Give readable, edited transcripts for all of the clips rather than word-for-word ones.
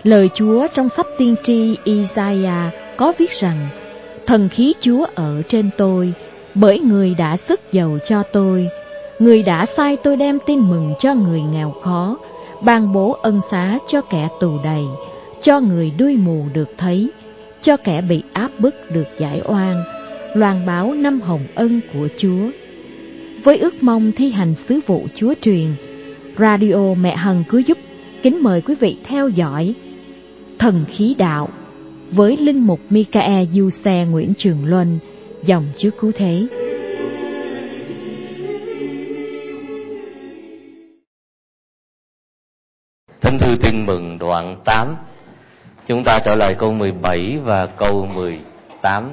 Lời Chúa trong sách tiên tri Isaiah có viết rằng: Thần khí Chúa ở trên tôi, bởi Người đã sức dầu cho tôi. Người đã sai tôi đem tin mừng cho người nghèo khó, ban bố ân xá cho kẻ tù đầy, cho người đuôi mù được thấy, cho kẻ bị áp bức được giải oan, loan báo năm hồng ân của Chúa. Với ước mong thi hành sứ vụ Chúa truyền, Radio Mẹ Hằng Cứu Giúp kính mời quý vị theo dõi Thần Khí Đạo với Linh mục Michael Du Xe Nguyễn Trường Luân, dòng Chúa Cứu Thế. Thánh thư Tin Mừng đoạn 8. Chúng ta trở lại câu 17 và câu 18.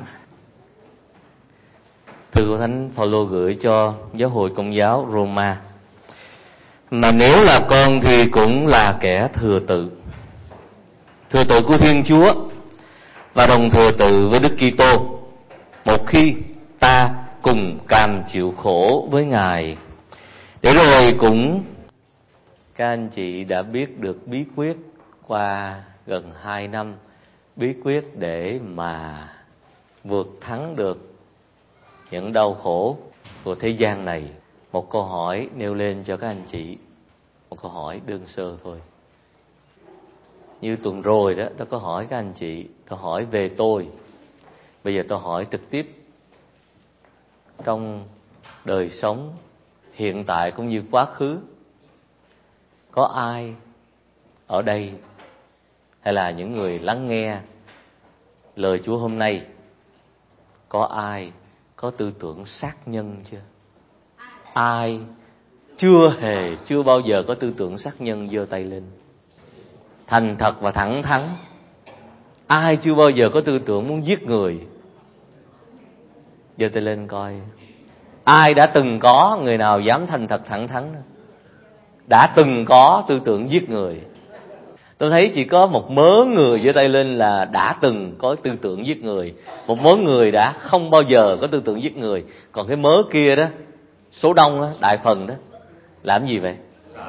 Thư của Thánh Phaolô gửi cho giáo hội Công giáo Roma: Mà nếu là con thì cũng là kẻ thừa tự của Thiên Chúa và đồng thừa tự với Đức Kitô, một khi ta cùng cam chịu khổ với Ngài. Để rồi cũng các anh chị đã biết được bí quyết qua gần 2 năm, bí quyết để mà vượt thắng được những đau khổ của thế gian này. Một câu hỏi nêu lên cho các anh chị, một câu hỏi đơn sơ thôi. Như tuần rồi đó, tôi có hỏi các anh chị, tôi hỏi về tôi. Bây giờ tôi hỏi trực tiếp, trong đời sống hiện tại cũng như quá khứ, có ai ở đây hay là những người lắng nghe lời Chúa hôm nay, có ai có tư tưởng sát nhân chưa? Ai chưa bao giờ có tư tưởng sát nhân giơ tay lên. Thành thật và thẳng thắn. Ai chưa bao giờ có tư tưởng muốn giết người? Giơ tay lên coi. Ai đã từng có, người nào dám thành thật thẳng thắn đã từng có tư tưởng giết người? Tôi thấy chỉ có một mớ người giơ tay lên là đã từng có tư tưởng giết người. Một mớ người đã không bao giờ có tư tưởng giết người. Còn cái mớ kia đó, số đông đó, đại phần đó, làm gì vậy?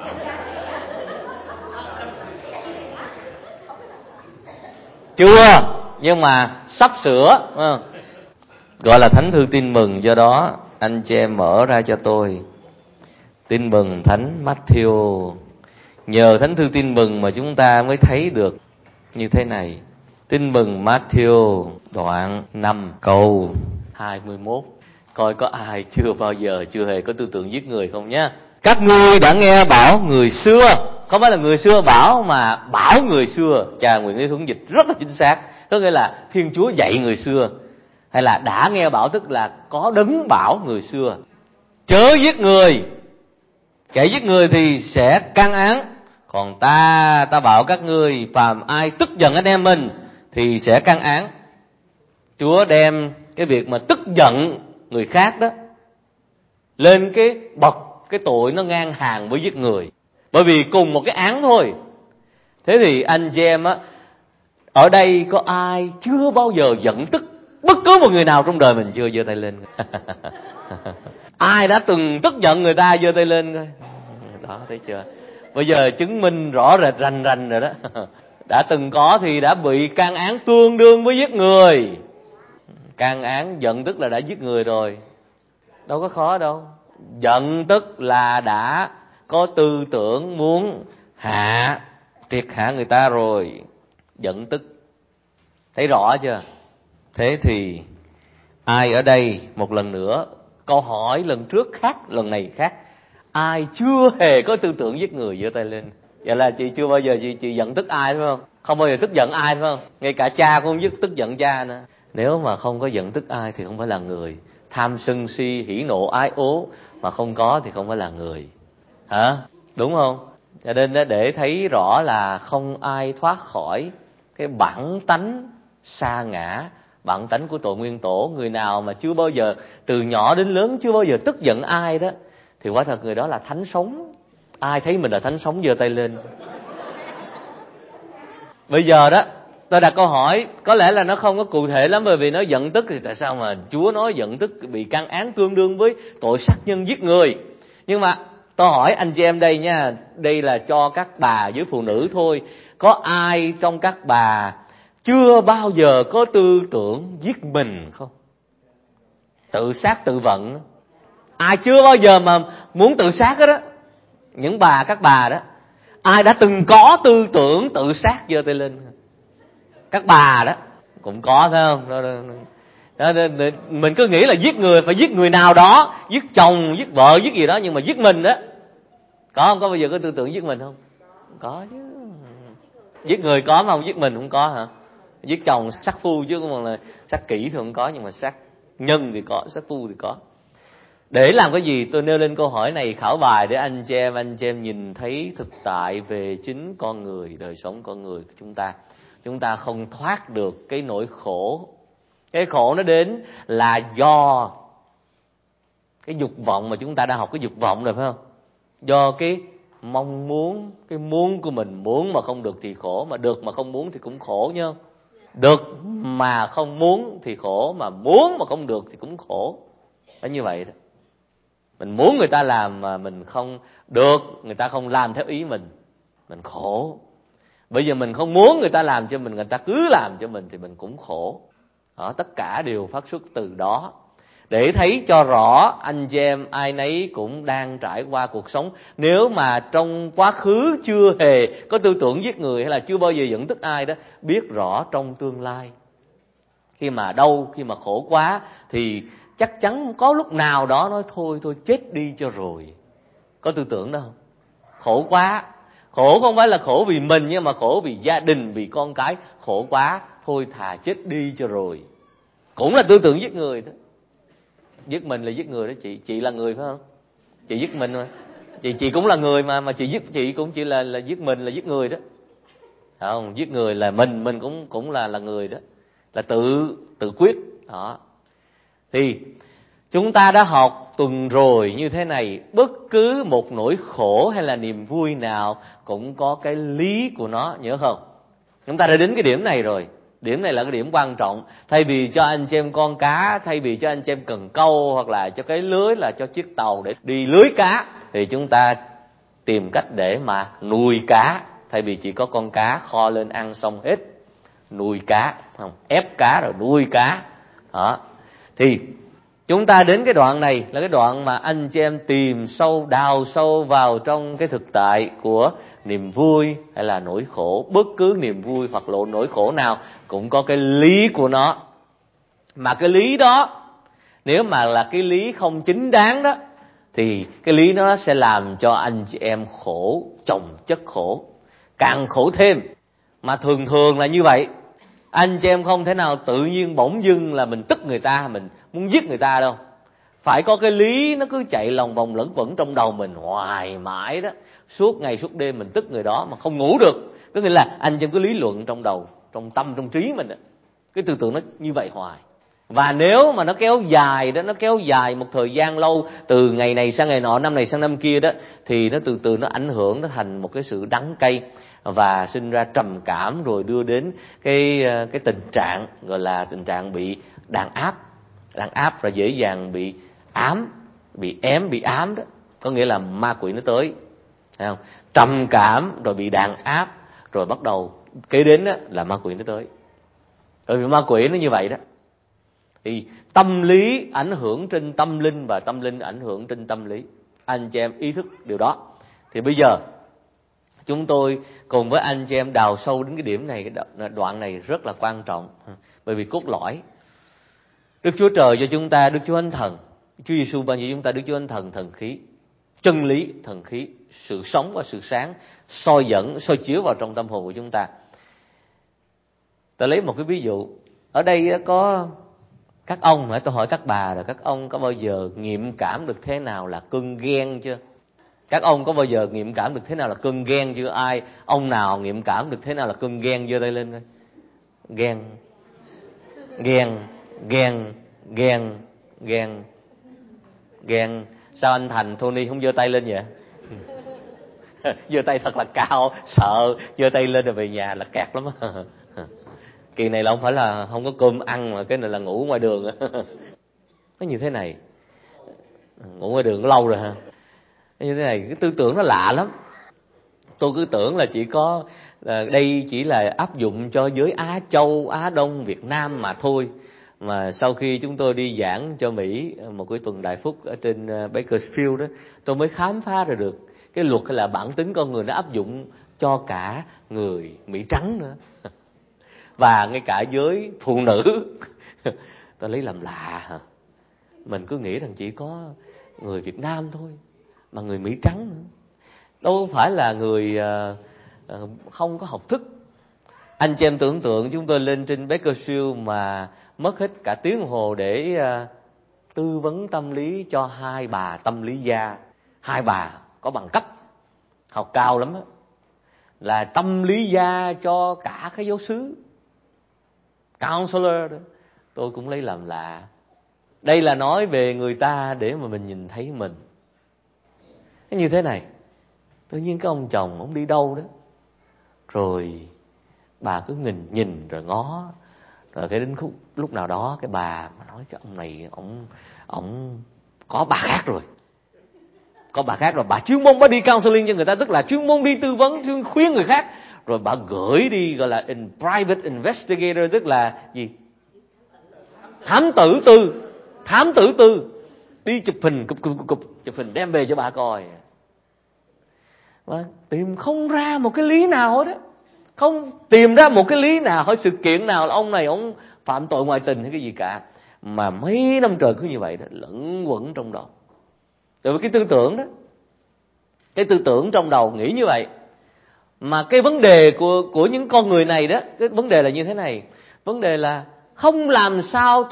Chưa, nhưng mà sắp sửa. Gọi là Thánh thư Tin Mừng. Do đó anh chị em mở ra cho tôi Tin Mừng Thánh Matthew. Nhờ Thánh thư Tin Mừng mà chúng ta mới thấy được như thế này. Tin Mừng Matthew đoạn 5 câu 21. Coi có ai chưa hề có tư tưởng giết người không nhé. Các ngươi đã nghe bảo người xưa, không phải là người xưa bảo mà bảo người xưa. Cha Nguyễn Thế Thuấn dịch rất là chính xác. Có nghĩa là Thiên Chúa dạy người xưa, hay là đã nghe bảo tức là có đấng bảo người xưa: chớ giết người, kẻ giết người thì sẽ can án. Còn ta bảo các ngươi, phàm ai tức giận anh em mình thì sẽ can án. Chúa đem cái việc mà tức giận người khác đó lên cái bậc, cái tội nó ngang hàng với giết người. Bởi vì cùng một cái án thôi. Thế thì anh chị em á, ở đây có ai chưa bao giờ giận tức bất cứ một người nào trong đời mình chưa? Giơ tay lên. Ai đã từng tức giận người ta giơ tay lên coi. Đó, thấy chưa? Bây giờ chứng minh rõ rệt rành rồi đó. Đã từng có thì đã bị can án tương đương với giết người. Can án giận tức là đã giết người rồi. Đâu có khó đâu. Giận tức là đã có tư tưởng muốn triệt hạ người ta rồi. Giận tức. Thấy rõ chưa? Thế thì ai ở đây, một lần nữa, câu hỏi lần trước khác, lần này khác. Ai chưa hề có tư tưởng giết người giơ tay lên. Vậy là chị chưa bao giờ chị giận tức ai, đúng không? Không bao giờ tức giận ai, đúng không? Ngay cả cha cũng không tức giận cha nữa. Nếu mà không có giận tức ai thì không phải là người. Tham sân si hỉ nộ ái ố mà không có thì không phải là người. Hả? Đúng không? Cho nên để thấy rõ là không ai thoát khỏi cái bản tánh sa ngã, bản tánh của tội nguyên tổ. Người nào mà chưa bao giờ, từ nhỏ đến lớn chưa bao giờ tức giận ai đó, thì quả thật người đó là thánh sống. Ai thấy mình là thánh sống giơ tay lên. Bây giờ đó, tôi đặt câu hỏi, có lẽ là nó không có cụ thể lắm, bởi vì nó giận tức thì tại sao mà Chúa nói giận tức bị can án tương đương với tội sát nhân giết người. Nhưng mà Tôi hỏi anh chị em đây nha, đây là cho các bà với phụ nữ thôi. Có ai trong các bà chưa bao giờ có tư tưởng giết mình không? Tự sát tự vận. Ai chưa bao giờ mà muốn tự sát hết á? Những bà, các bà đó, ai đã từng có tư tưởng tự sát giơ tay lên? Các bà đó cũng có, phải không? Đó, mình cứ nghĩ là giết người phải giết người nào đó, giết chồng, giết vợ, giết gì đó, nhưng mà giết mình đó, có không? Có bao giờ có tư tưởng giết mình không? Có chứ. Giết người có mà không giết mình không có hả? Giết chồng sát phu chứ không là sát kỹ thì không có, nhưng mà sát nhân thì có, sát phu thì có. Để làm cái gì? Tôi nêu lên câu hỏi này khảo bài để anh chị em nhìn thấy thực tại về chính con người, đời sống con người của chúng ta. Chúng ta không thoát được cái nỗi khổ. Cái khổ nó đến là do cái dục vọng, mà chúng ta đã học cái dục vọng rồi phải không? Do cái mong muốn, cái muốn của mình, muốn mà không được thì khổ, mà được mà không muốn thì cũng khổ nha. Được mà không muốn thì khổ, mà muốn mà không được thì cũng khổ. Đó, như vậy đó. Mình muốn người ta làm mà mình không được, người ta không làm theo ý mình khổ. Bây giờ mình không muốn người ta làm cho mình, người ta cứ làm cho mình thì mình cũng khổ. Đó, tất cả đều phát xuất từ đó. Để thấy cho rõ, anh chị em ai nấy cũng đang trải qua cuộc sống. Nếu mà trong quá khứ chưa hề có tư tưởng giết người, hay là chưa bao giờ giận tức ai đó, biết rõ trong tương lai, khi mà đau, khi mà khổ quá, thì chắc chắn có lúc nào đó nói thôi chết đi cho rồi. Có tư tưởng đó không? Khổ quá. Khổ không phải là khổ vì mình, nhưng mà khổ vì gia đình, vì con cái. Khổ quá, thôi thà chết đi cho rồi. Cũng là tư tưởng giết người đó. Giết mình là giết người đó chị. Chị là người phải không? Chị giết mình mà. Chị cũng là người mà chị giết, chị cũng chỉ là giết mình, là giết người đó. Không, giết người là mình cũng là người đó. Là tự quyết. Đó. Thì chúng ta đã học tuần rồi như thế này, bất cứ một nỗi khổ hay là niềm vui nào cũng có cái lý của nó, nhớ không? Chúng ta đã đến cái điểm này rồi. Điểm này là cái điểm quan trọng. Thay vì cho anh chị em con cá, thay vì cho anh chị em cần câu, hoặc là cho cái lưới, là cho chiếc tàu để đi lưới cá, thì chúng ta tìm cách để mà nuôi cá. Thay vì chỉ có con cá kho lên ăn xong hết, nuôi cá, không, ép cá rồi nuôi cá. Đó. Thì chúng ta đến cái đoạn này là cái đoạn mà anh chị em tìm sâu, đào sâu vào trong cái thực tại của niềm vui hay là nỗi khổ. Bất cứ niềm vui hoặc lộ nỗi khổ nào cũng có cái lý của nó. Mà cái lý đó, nếu mà là cái lý không chính đáng đó, thì cái lý đó sẽ làm cho anh chị em khổ chồng chất khổ, càng khổ thêm. Mà thường là như vậy. Anh chị em không thể nào tự nhiên bỗng dưng là mình tức người ta, mình muốn giết người ta đâu. Phải có cái lý nó cứ chạy lòng vòng lẫn quẩn trong đầu mình hoài mãi đó. Suốt ngày suốt đêm mình tức người đó mà không ngủ được. Có nghĩa là anh chị em cứ lý luận trong đầu, trong tâm, trong trí mình đó. Cái tư tưởng nó như vậy hoài. Và nếu mà nó kéo dài đó, nó kéo dài một thời gian lâu, từ ngày này sang ngày nọ, năm này sang năm kia đó, thì nó từ từ nó ảnh hưởng, nó thành một cái sự đắng cay và sinh ra trầm cảm, rồi đưa đến cái tình trạng gọi là tình trạng bị đàn áp và dễ dàng bị ám, bị ém, bị ám đó. Có nghĩa là ma quỷ nó tới, thấy không? Trầm cảm rồi bị đàn áp, rồi bắt đầu kế đến đó là ma quỷ nó tới. Bởi vì ma quỷ nó như vậy đó. Thì tâm lý ảnh hưởng trên tâm linh, và tâm linh ảnh hưởng trên tâm lý. Anh chị em ý thức điều đó. Thì bây giờ chúng tôi cùng với anh chị em đào sâu đến cái điểm này, cái đoạn này rất là quan trọng. Bởi vì cốt lõi, Đức Chúa Trời cho chúng ta, Đức Chúa Thánh Thần, Chúa Giêsu ban cho chúng ta Đức Chúa Thánh Thần, thần khí, chân lý, thần khí, sự sống và sự sáng soi dẫn, soi chiếu vào trong tâm hồn của chúng ta. Ta lấy một cái ví dụ. Ở đây có các ông, hãy tôi hỏi các bà rồi, các ông có bao giờ nghiệm cảm được thế nào là cơn ghen chưa? Các ông có bao giờ nghiệm cảm được thế nào là cơn ghen chưa? Ai, ông nào nghiệm cảm được thế nào là cơn ghen, giơ tay lên coi. Ghen. Sao anh Thành, Tony không giơ tay lên vậy? Giơ tay thật là cao, sợ giơ tay lên rồi về nhà là kẹt lắm. Kỳ này là không phải là không có cơm ăn, mà cái này là ngủ ngoài đường. Nó như thế này, ngủ ngoài đường có lâu rồi ha. Như thế này, cái tư tưởng nó lạ lắm. Tôi cứ tưởng là chỉ có đây chỉ là áp dụng cho giới Á Châu, Á Đông, Việt Nam mà thôi. Mà sau khi chúng tôi đi giảng cho Mỹ một cái tuần đại phúc ở trên Bakersfield đó, tôi mới khám phá ra được cái luật là bản tính con người nó áp dụng cho cả người Mỹ trắng nữa. Và ngay cả giới phụ nữ. Tôi lấy làm lạ hả? Mình cứ nghĩ rằng chỉ có người Việt Nam thôi, mà người Mỹ trắng nữa. Đâu phải là người không có học thức. Anh chị em tưởng tượng chúng tôi lên trên Bakersfield mà mất hết cả tiếng đồng hồ để tư vấn tâm lý cho hai bà tâm lý gia. Hai bà có bằng cấp, học cao lắm đó, là tâm lý gia cho cả cái giáo xứ, counselor đó. Tôi cũng lấy làm lạ. Đây là nói về người ta để mà mình nhìn thấy mình. Cái như thế này, tự nhiên cái ông chồng ông đi đâu đó, rồi bà cứ nhìn rồi ngó, rồi cái đến lúc nào đó cái bà mà nói cái ông này ông có bà khác rồi. Có bà khác rồi, bà chuyên môn bà đi counseling cho người ta, tức là chuyên môn đi tư vấn, chuyên khuyên người khác. Rồi bà gửi đi gọi là private investigator, tức là gì? Thám tử tư. Đi chụp hình, chụp hình đem về cho bà coi. Và tìm không ra một cái lý nào hết á. Không tìm ra một cái lý nào, hay sự kiện nào là ông này ông phạm tội ngoại tình hay cái gì cả. Mà mấy năm trời cứ như vậy đó, lẫn quẩn trong đầu. Tại vì cái tư tưởng đó, cái tư tưởng trong đầu nghĩ như vậy. Mà cái vấn đề của những con người này đó, cái vấn đề là như thế này. Vấn đề là không làm sao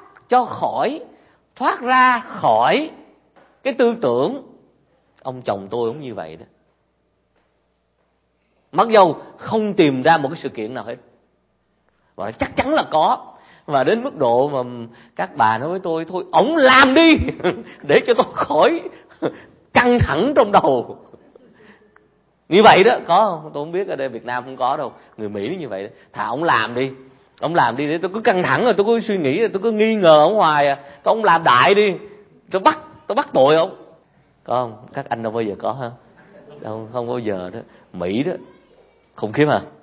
thoát ra khỏi cái tư tưởng ông chồng tôi cũng như vậy đó. Mặc dầu không tìm ra một cái sự kiện nào hết. Và chắc chắn là có. Và đến mức độ mà các bà nói với tôi, thôi ổng làm đi để cho tôi khỏi căng thẳng trong đầu. Như vậy đó, có không? Tôi không biết, ở đây Việt Nam không có đâu. Người Mỹ như vậy đó. Thà ổng làm đi để tôi cứ căng thẳng rồi tôi cứ suy nghĩ rồi tôi cứ nghi ngờ ổng hoài à. Thôi ổng làm đại đi, tôi bắt tội ổng. Có không? Các anh đâu bao giờ có ha? Đâu, không bao giờ đó. Mỹ đó khủng khiếp à.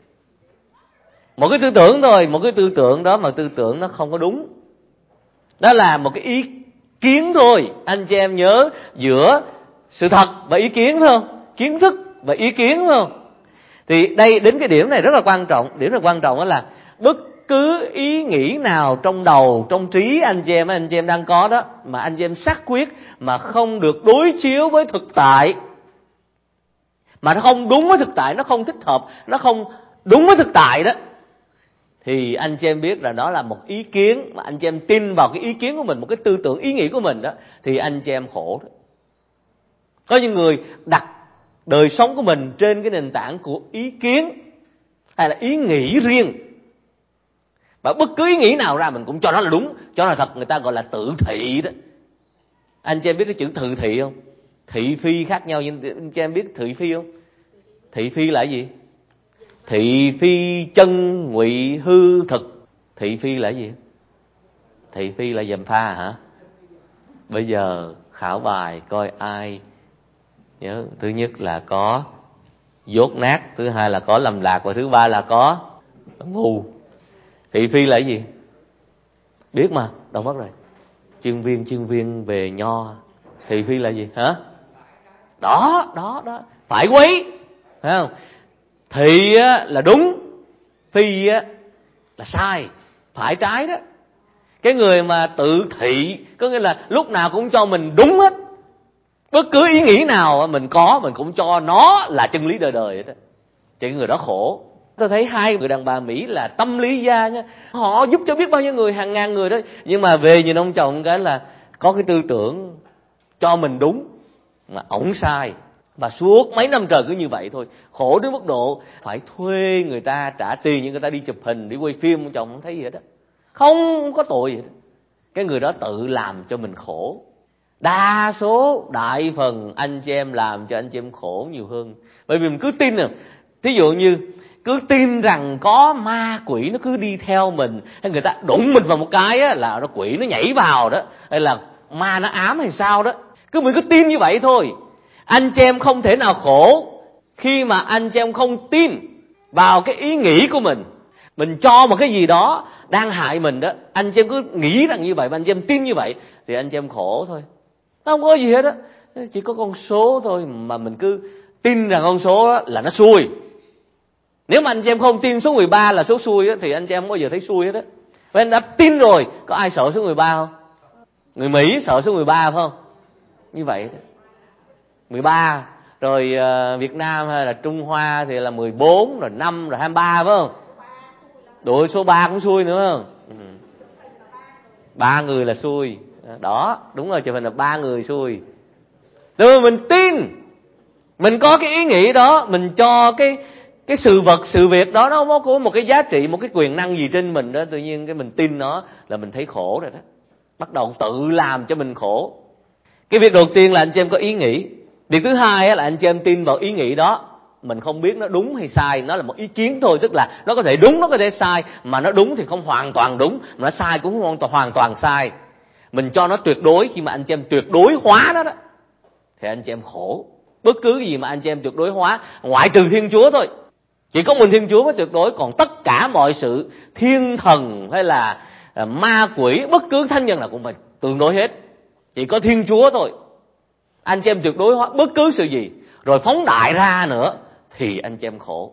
Một cái tư tưởng thôi, một cái tư tưởng đó mà tư tưởng nó không có đúng. Đó là một cái ý kiến thôi. Anh chị em nhớ giữa sự thật và ý kiến phải không? Kiến thức và ý kiến phải không? Thì đây đến cái điểm này rất là quan trọng. Điểm là quan trọng đó là bất cứ ý nghĩ nào trong đầu, trong trí anh chị em đang có đó, mà anh chị em xác quyết mà không được đối chiếu với thực tại, mà nó không đúng với thực tại, nó không thích hợp, nó không đúng với thực tại đó, thì anh chị em biết là đó là một ý kiến, mà anh chị em tin vào cái ý kiến của mình, một cái tư tưởng ý nghĩ của mình đó, thì anh chị em khổ đó. Có những người đặt đời sống của mình trên cái nền tảng của ý kiến hay là ý nghĩ riêng, và bất cứ ý nghĩ nào ra mình cũng cho nó là đúng, cho nó là thật. Người ta gọi là tự thị đó. Anh chị em biết cái chữ tự thị không? Thị phi khác nhau, nhưng anh chị em biết thị phi không? Thị phi là gì? Thị phi chân ngụy hư thực. Thị phi là gì? Thị phi là gièm pha hả? Bây giờ khảo bài coi ai nhớ. Thứ nhất là có dốt nát, thứ hai là có lầm lạc, và thứ ba là có ngu. Thị phi là gì? Biết mà, đâu mất rồi. Chuyên viên về nho. Thị phi là gì hả? Đó phải quấy, phải không? Thị là đúng, phi là sai, phải trái đó. Cái người mà tự thị có nghĩa là lúc nào cũng cho mình đúng hết. Bất cứ ý nghĩ nào mình có, mình cũng cho nó là chân lý đời đời hết. Thì người đó khổ. Tôi thấy hai người đàn bà Mỹ là tâm lý gia nha. Họ giúp cho biết bao nhiêu người, hàng ngàn người đó. Nhưng mà về nhìn ông chồng cái là có cái tư tưởng cho mình đúng mà ổng sai. Và suốt mấy năm trời cứ như vậy thôi. Khổ đến mức độ phải thuê người ta trả tiền, nhưng người ta đi chụp hình, đi quay phim, ông chồng không thấy gì hết đó. Không có tội gì hết. Cái người đó tự làm cho mình khổ. Đa số, đại phần anh chị em làm cho anh chị em khổ nhiều hơn. Bởi vì mình cứ tin rồi. Thí dụ như cứ tin rằng có ma quỷ nó cứ đi theo mình, hay người ta đụng mình vào một cái á, là nó quỷ nó nhảy vào đó, hay là ma nó ám hay sao đó. Cứ mình cứ tin như vậy thôi. Anh chị em không thể nào khổ khi mà anh chị em không tin vào cái ý nghĩ của mình. Mình cho một cái gì đó đang hại mình đó, anh chị em cứ nghĩ rằng như vậy và anh chị em tin như vậy thì anh chị em khổ thôi. Nó không có gì hết á, chỉ có con số thôi mà mình cứ tin rằng con số đó là nó xui. Nếu mà anh chị em không tin số 13 là số xui á, thì anh chị em không bao giờ thấy xui hết á. Và anh đã tin rồi, có ai sợ số 13 không? Người Mỹ sợ số 13 phải không? Như vậy đó. 13, rồi Việt Nam hay là Trung Hoa thì là 14, rồi 5, rồi 23 phải không? Đội số 3 cũng xui nữa không? 3 người là xui. Đó, đúng rồi, chụp hình là 3 người xui. Rồi mình tin, mình có cái ý nghĩ đó, mình cho cái sự vật, sự việc đó nó có một cái giá trị, một cái quyền năng gì trên mình đó, tự nhiên cái mình tin nó là mình thấy khổ rồi đó. Bắt đầu tự làm cho mình khổ. Cái việc đầu tiên là anh chị em có ý nghĩ. Việc thứ hai là anh chị em tin vào ý nghĩ đó. Mình không biết nó đúng hay sai, nó là một ý kiến thôi, tức là nó có thể đúng, nó có thể sai, mà nó đúng thì không hoàn toàn đúng, mà nó sai cũng không hoàn toàn sai. Mình cho nó tuyệt đối, khi mà anh chị em tuyệt đối hóa nó đó thì anh chị em khổ. Bất cứ cái gì mà anh chị em tuyệt đối hóa, ngoại trừ Thiên Chúa thôi. Chỉ có mình Thiên Chúa mới tuyệt đối, còn tất cả mọi sự thiên thần hay là ma quỷ, bất cứ thánh nhân nào cũng phải tương đối hết. Chỉ có Thiên Chúa thôi. Anh chị em tuyệt đối hóa bất cứ sự gì, rồi phóng đại ra nữa thì anh chị em khổ.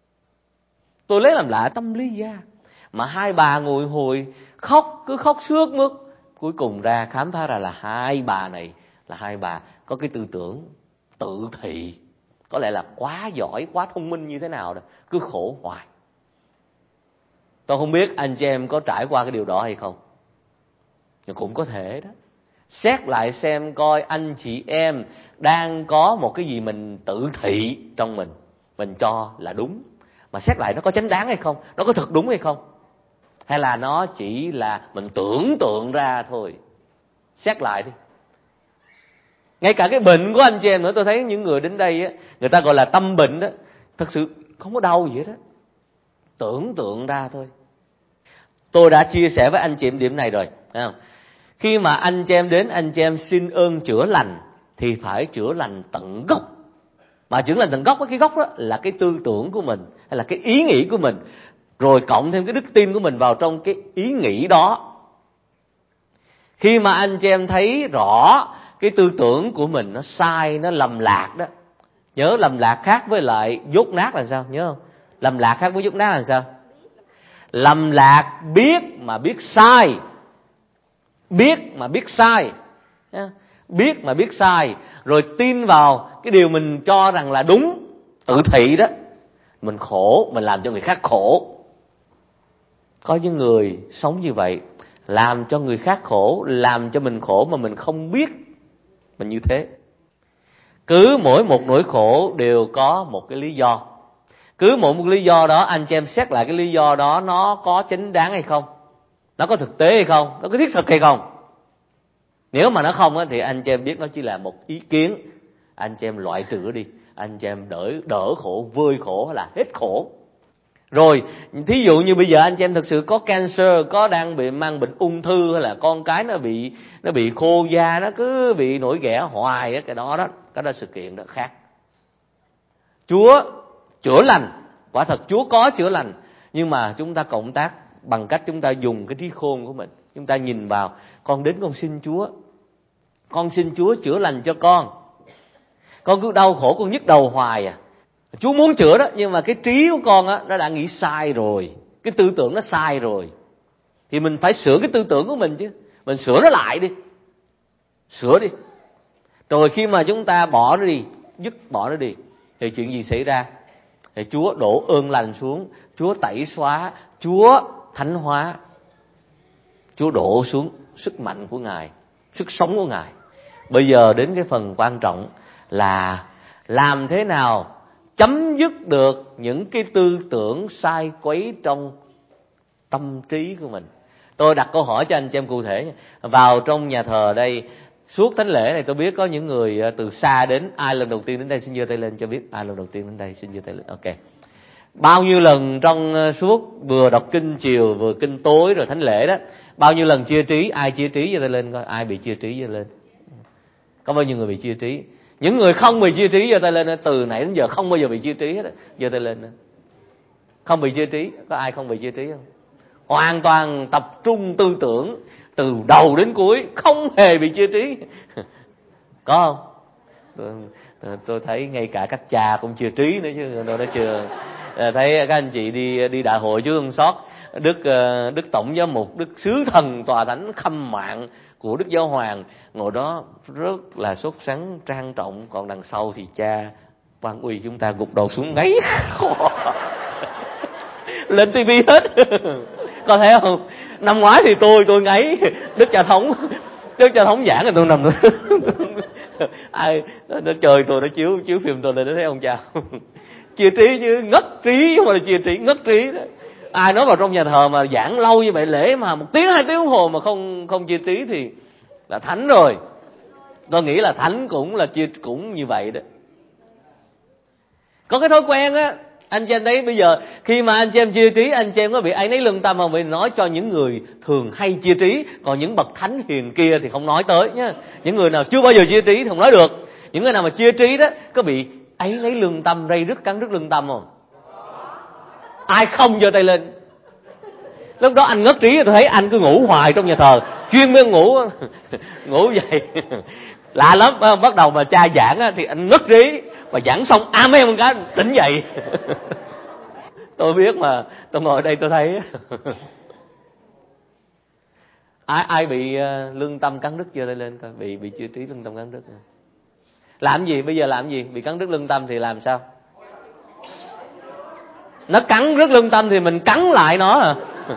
Tôi lấy làm lạ tâm lý gia mà hai bà ngồi hồi khóc, cứ khóc sướt mướt, cuối cùng ra khám phá ra là hai bà này là hai bà có cái tư tưởng tự thị, có lẽ là quá giỏi, quá thông minh như thế nào đó, cứ khổ hoài. Tôi không biết anh chị em có trải qua cái điều đó hay không, nhưng cũng có thể đó. Xét lại xem coi anh chị em đang có một cái gì mình tự thị trong mình cho là đúng, mà xét lại nó có chánh đáng hay không, nó có thật đúng hay không, hay là nó chỉ là mình tưởng tượng ra thôi. Xét lại đi. Ngay cả cái bệnh của anh chị em nữa, tôi thấy những người đến đây á, người ta gọi là tâm bệnh đó, thật sự không có đau gì hết á, tưởng tượng ra thôi. Tôi đã chia sẻ với anh chị em điểm này rồi, thấy không? Khi mà anh chị em đến, anh chị em xin ơn chữa lành thì phải chữa lành tận gốc. Mà chữa lành tận gốc, cái gốc đó là cái tư tưởng của mình hay là cái ý nghĩ của mình, rồi cộng thêm cái đức tin của mình vào trong cái ý nghĩ đó. Khi mà anh chị em thấy rõ cái tư tưởng của mình nó sai, nó lầm lạc đó. Nhớ lầm lạc khác với lại dốt nát là sao, nhớ không? Lầm lạc khác với dốt nát là sao? Lầm lạc biết mà biết sai. Biết mà biết sai. Biết mà biết sai, rồi tin vào cái điều mình cho rằng là đúng, tự thị đó, mình khổ, mình làm cho người khác khổ. Có những người sống như vậy, làm cho người khác khổ, làm cho mình khổ mà mình không biết mình như thế. Cứ mỗi một nỗi khổ đều có một cái lý do. Cứ mỗi một lý do đó anh chị em xét lại cái lý do đó nó có chính đáng hay không, nó có thực tế hay không, nó có thiết thực hay không. Nếu mà nó không thì anh chị em biết nó chỉ là một ý kiến, anh chị em loại trừ đi, anh chị em đỡ khổ, vơi khổ hay là hết khổ. Rồi thí dụ như bây giờ anh chị em thực sự có cancer, có đang bị mang bệnh ung thư, hay là con cái nó bị khô da, nó cứ bị nổi ghẻ hoài á, cái đó sự kiện đó khác. Chúa chữa lành, quả thật Chúa có chữa lành, nhưng mà chúng ta cộng tác bằng cách chúng ta dùng cái trí khôn của mình. Chúng ta nhìn vào, con đến con xin Chúa, con xin Chúa chữa lành cho con cứ đau khổ, con nhức đầu hoài à. Chúa muốn chữa đó, nhưng mà cái trí của con á, nó đã nghĩ sai rồi, cái tư tưởng nó sai rồi, thì mình phải sửa cái tư tưởng của mình chứ. Mình sửa nó lại đi, sửa đi. Rồi khi mà chúng ta bỏ nó đi, dứt bỏ nó đi, thì chuyện gì xảy ra? Thì Chúa đổ ơn lành xuống, Chúa tẩy xóa, Chúa thánh hóa, Chúa đổ xuống sức mạnh của Ngài, sức sống của Ngài. Bây giờ đến cái phần quan trọng là làm thế nào chấm dứt được những cái tư tưởng sai quấy trong tâm trí của mình. Tôi đặt câu hỏi cho anh chị em cụ thể. Vào trong nhà thờ đây, suốt thánh lễ này tôi biết có những người từ xa đến. Ai lần đầu tiên đến đây xin giơ tay lên cho biết. Ai lần đầu tiên đến đây xin giơ tay lên. Ok. Bao nhiêu lần trong suốt vừa đọc kinh chiều, vừa kinh tối rồi thánh lễ đó, bao nhiêu lần chia trí? Ai chia trí giơ tay lên coi. Ai bị chia trí giơ lên. Có bao nhiêu người bị chia trí? Những người không bị chia trí giơ tay lên. Từ nãy đến giờ không bao giờ bị chia trí hết. Giơ tay lên. Không bị chia trí. Có ai không bị chia trí không? Hoàn toàn tập trung tư tưởng từ đầu đến cuối, không hề bị chia trí. Có không? Tôi thấy ngay cả các cha cũng chia trí nữa chứ. Tôi nói chưa. Thấy các anh chị đi đại hội Chúa Thương Xót, Đức Tổng Giám mục, Đức Sứ Thần Tòa Thánh Khâm Mạng của Đức Giáo Hoàng ngồi đó rất là sốt sắng trang trọng. Còn đằng sau thì cha Quan Uy chúng ta gục đầu xuống ngáy lên tivi hết. Có thấy không? Năm ngoái thì tôi ngáy, Đức Cha Thống giảng rồi tôi nằm ai nó chơi tôi, nó chiếu phim tôi lên, nó thấy ông cha chia trí chứ, ngất trí chứ mà là chia trí, ngất trí đó. Ai nói vào trong nhà thờ mà giảng lâu như vậy, lễ mà 1 tiếng 2 tiếng đồng hồ mà không chia trí thì là thánh rồi. Tôi nghĩ là thánh cũng như vậy đó. Có cái thói quen á, anh chị em thấy bây giờ khi mà anh chị em chia trí, anh chị em có bị áy náy lương tâm không? Vì nói cho những người thường hay chia trí, còn những bậc thánh hiền kia thì không nói tới nhá. Những người nào chưa bao giờ chia trí thì không nói được. Những người nào mà chia trí đó có bị áy náy lương tâm, ray rứt cắn rứt lương tâm không? Ai không giơ tay lên. Lúc đó anh ngất trí, tôi thấy anh cứ ngủ hoài trong nhà thờ, chuyên môn ngủ vậy. Lạ lắm, bắt đầu mà cha giảng á, thì anh ngất trí, mà giảng xong amen một cái tỉnh dậy. Tôi biết mà, tôi ngồi đây tôi thấy. Ai bị lương tâm cắn đứt giơ tay lên coi, bị chia trí lương tâm cắn đứt. Làm gì bây giờ, làm gì? Bị cắn đứt lương tâm thì làm sao? Nó cắn đứt lương tâm thì mình cắn lại nó à?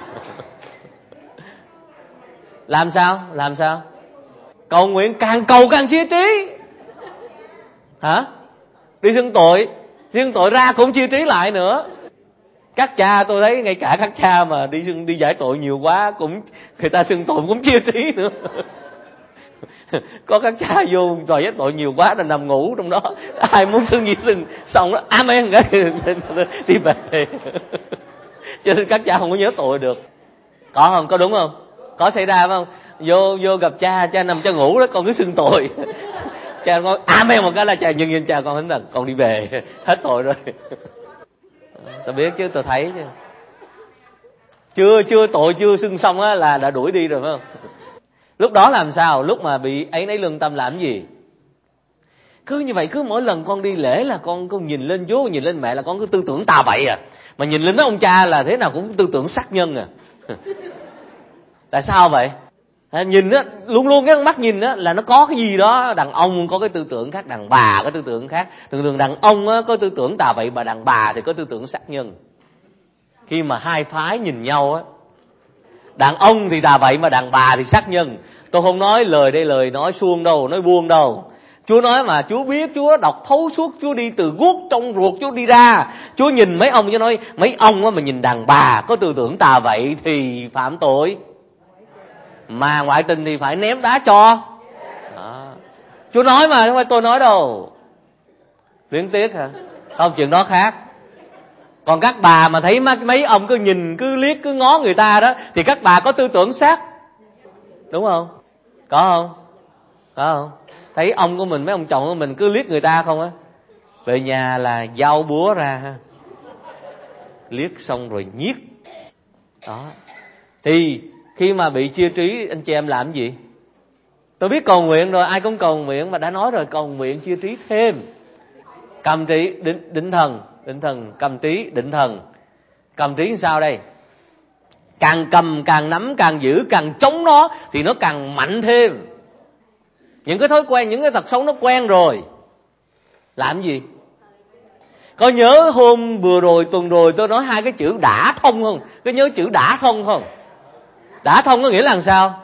Làm sao? Cầu nguyện, càng cầu càng chia trí. Hả? Đi xưng tội ra cũng chia trí lại nữa. Các cha tôi thấy ngay cả các cha mà đi giải tội nhiều quá cũng người ta xưng tội cũng chia trí nữa. Có các cha vô tòa giải tội nhiều quá là nằm ngủ trong đó, ai muốn xưng gì xưng, xong đó amen cái đi về. Cho nên các cha không có nhớ tội được. Có không? Có đúng không? Có xảy ra không? Vô gặp cha nằm cha ngủ đó, con cứ xưng tội. Cha con amen một cái là cha nhân cha con thánh thần, con đi về hết tội rồi. Tôi biết chứ, tôi thấy chứ. Chưa tội chưa xưng xong á là đã đuổi đi rồi phải không? Lúc đó làm sao? Lúc mà bị áy náy lương tâm làm gì? Cứ như vậy, cứ mỗi lần con đi lễ là con nhìn lên Chúa, nhìn lên mẹ là con cứ tư tưởng tà vậy à. Mà nhìn lên mấy ông cha là thế nào cũng tư tưởng sát nhân à. Tại sao vậy? Nhìn á, luôn cái mắt nhìn á là nó có cái gì đó. Đàn ông có cái tư tưởng khác, đàn bà có tư tưởng khác. Thường đàn ông á có tư tưởng tà vậy, mà đàn bà thì có tư tưởng sát nhân. Khi mà hai phái nhìn nhau á, đàn ông thì tà vậy mà đàn bà thì sát nhân. Tôi không nói lời đây lời nói suông đâu, nói buông đâu. Chúa nói mà, Chúa biết, Chúa đọc thấu suốt, Chúa đi từ guốc trong ruột Chúa đi ra. Chúa nhìn mấy ông, Chúa nói mấy ông á mà nhìn đàn bà có tư tưởng tà vậy thì phạm tội. Mà ngoại tình thì phải ném đá cho. Chúa nói mà, không phải tôi nói đâu. Luyến tiếc hả? Không, chuyện đó khác. Còn các bà mà thấy mấy ông cứ nhìn, cứ liếc, cứ ngó người ta đó, thì các bà có tư tưởng sát. Đúng không? Có không? Thấy ông của mình, mấy ông chồng của mình cứ liếc người ta không á, về nhà là dao búa ra ha, liếc xong rồi nhiếc. Đó. Thì khi mà bị chia trí, anh chị em làm gì? Tôi biết cầu nguyện rồi, ai cũng cầu nguyện, mà đã nói rồi, cầu nguyện chia trí thêm. Cầm trí, định thần, cầm trí, định thần. Cầm trí sao đây? Càng cầm, càng nắm, càng giữ, càng chống nó thì nó càng mạnh thêm. Những cái thói quen, những cái tật xấu nó quen rồi. Làm gì? Có nhớ hôm vừa rồi, tuần rồi tôi nói 2 cái chữ đã thông không? Có nhớ chữ đã thông không? Đã thông có nghĩa là làm sao?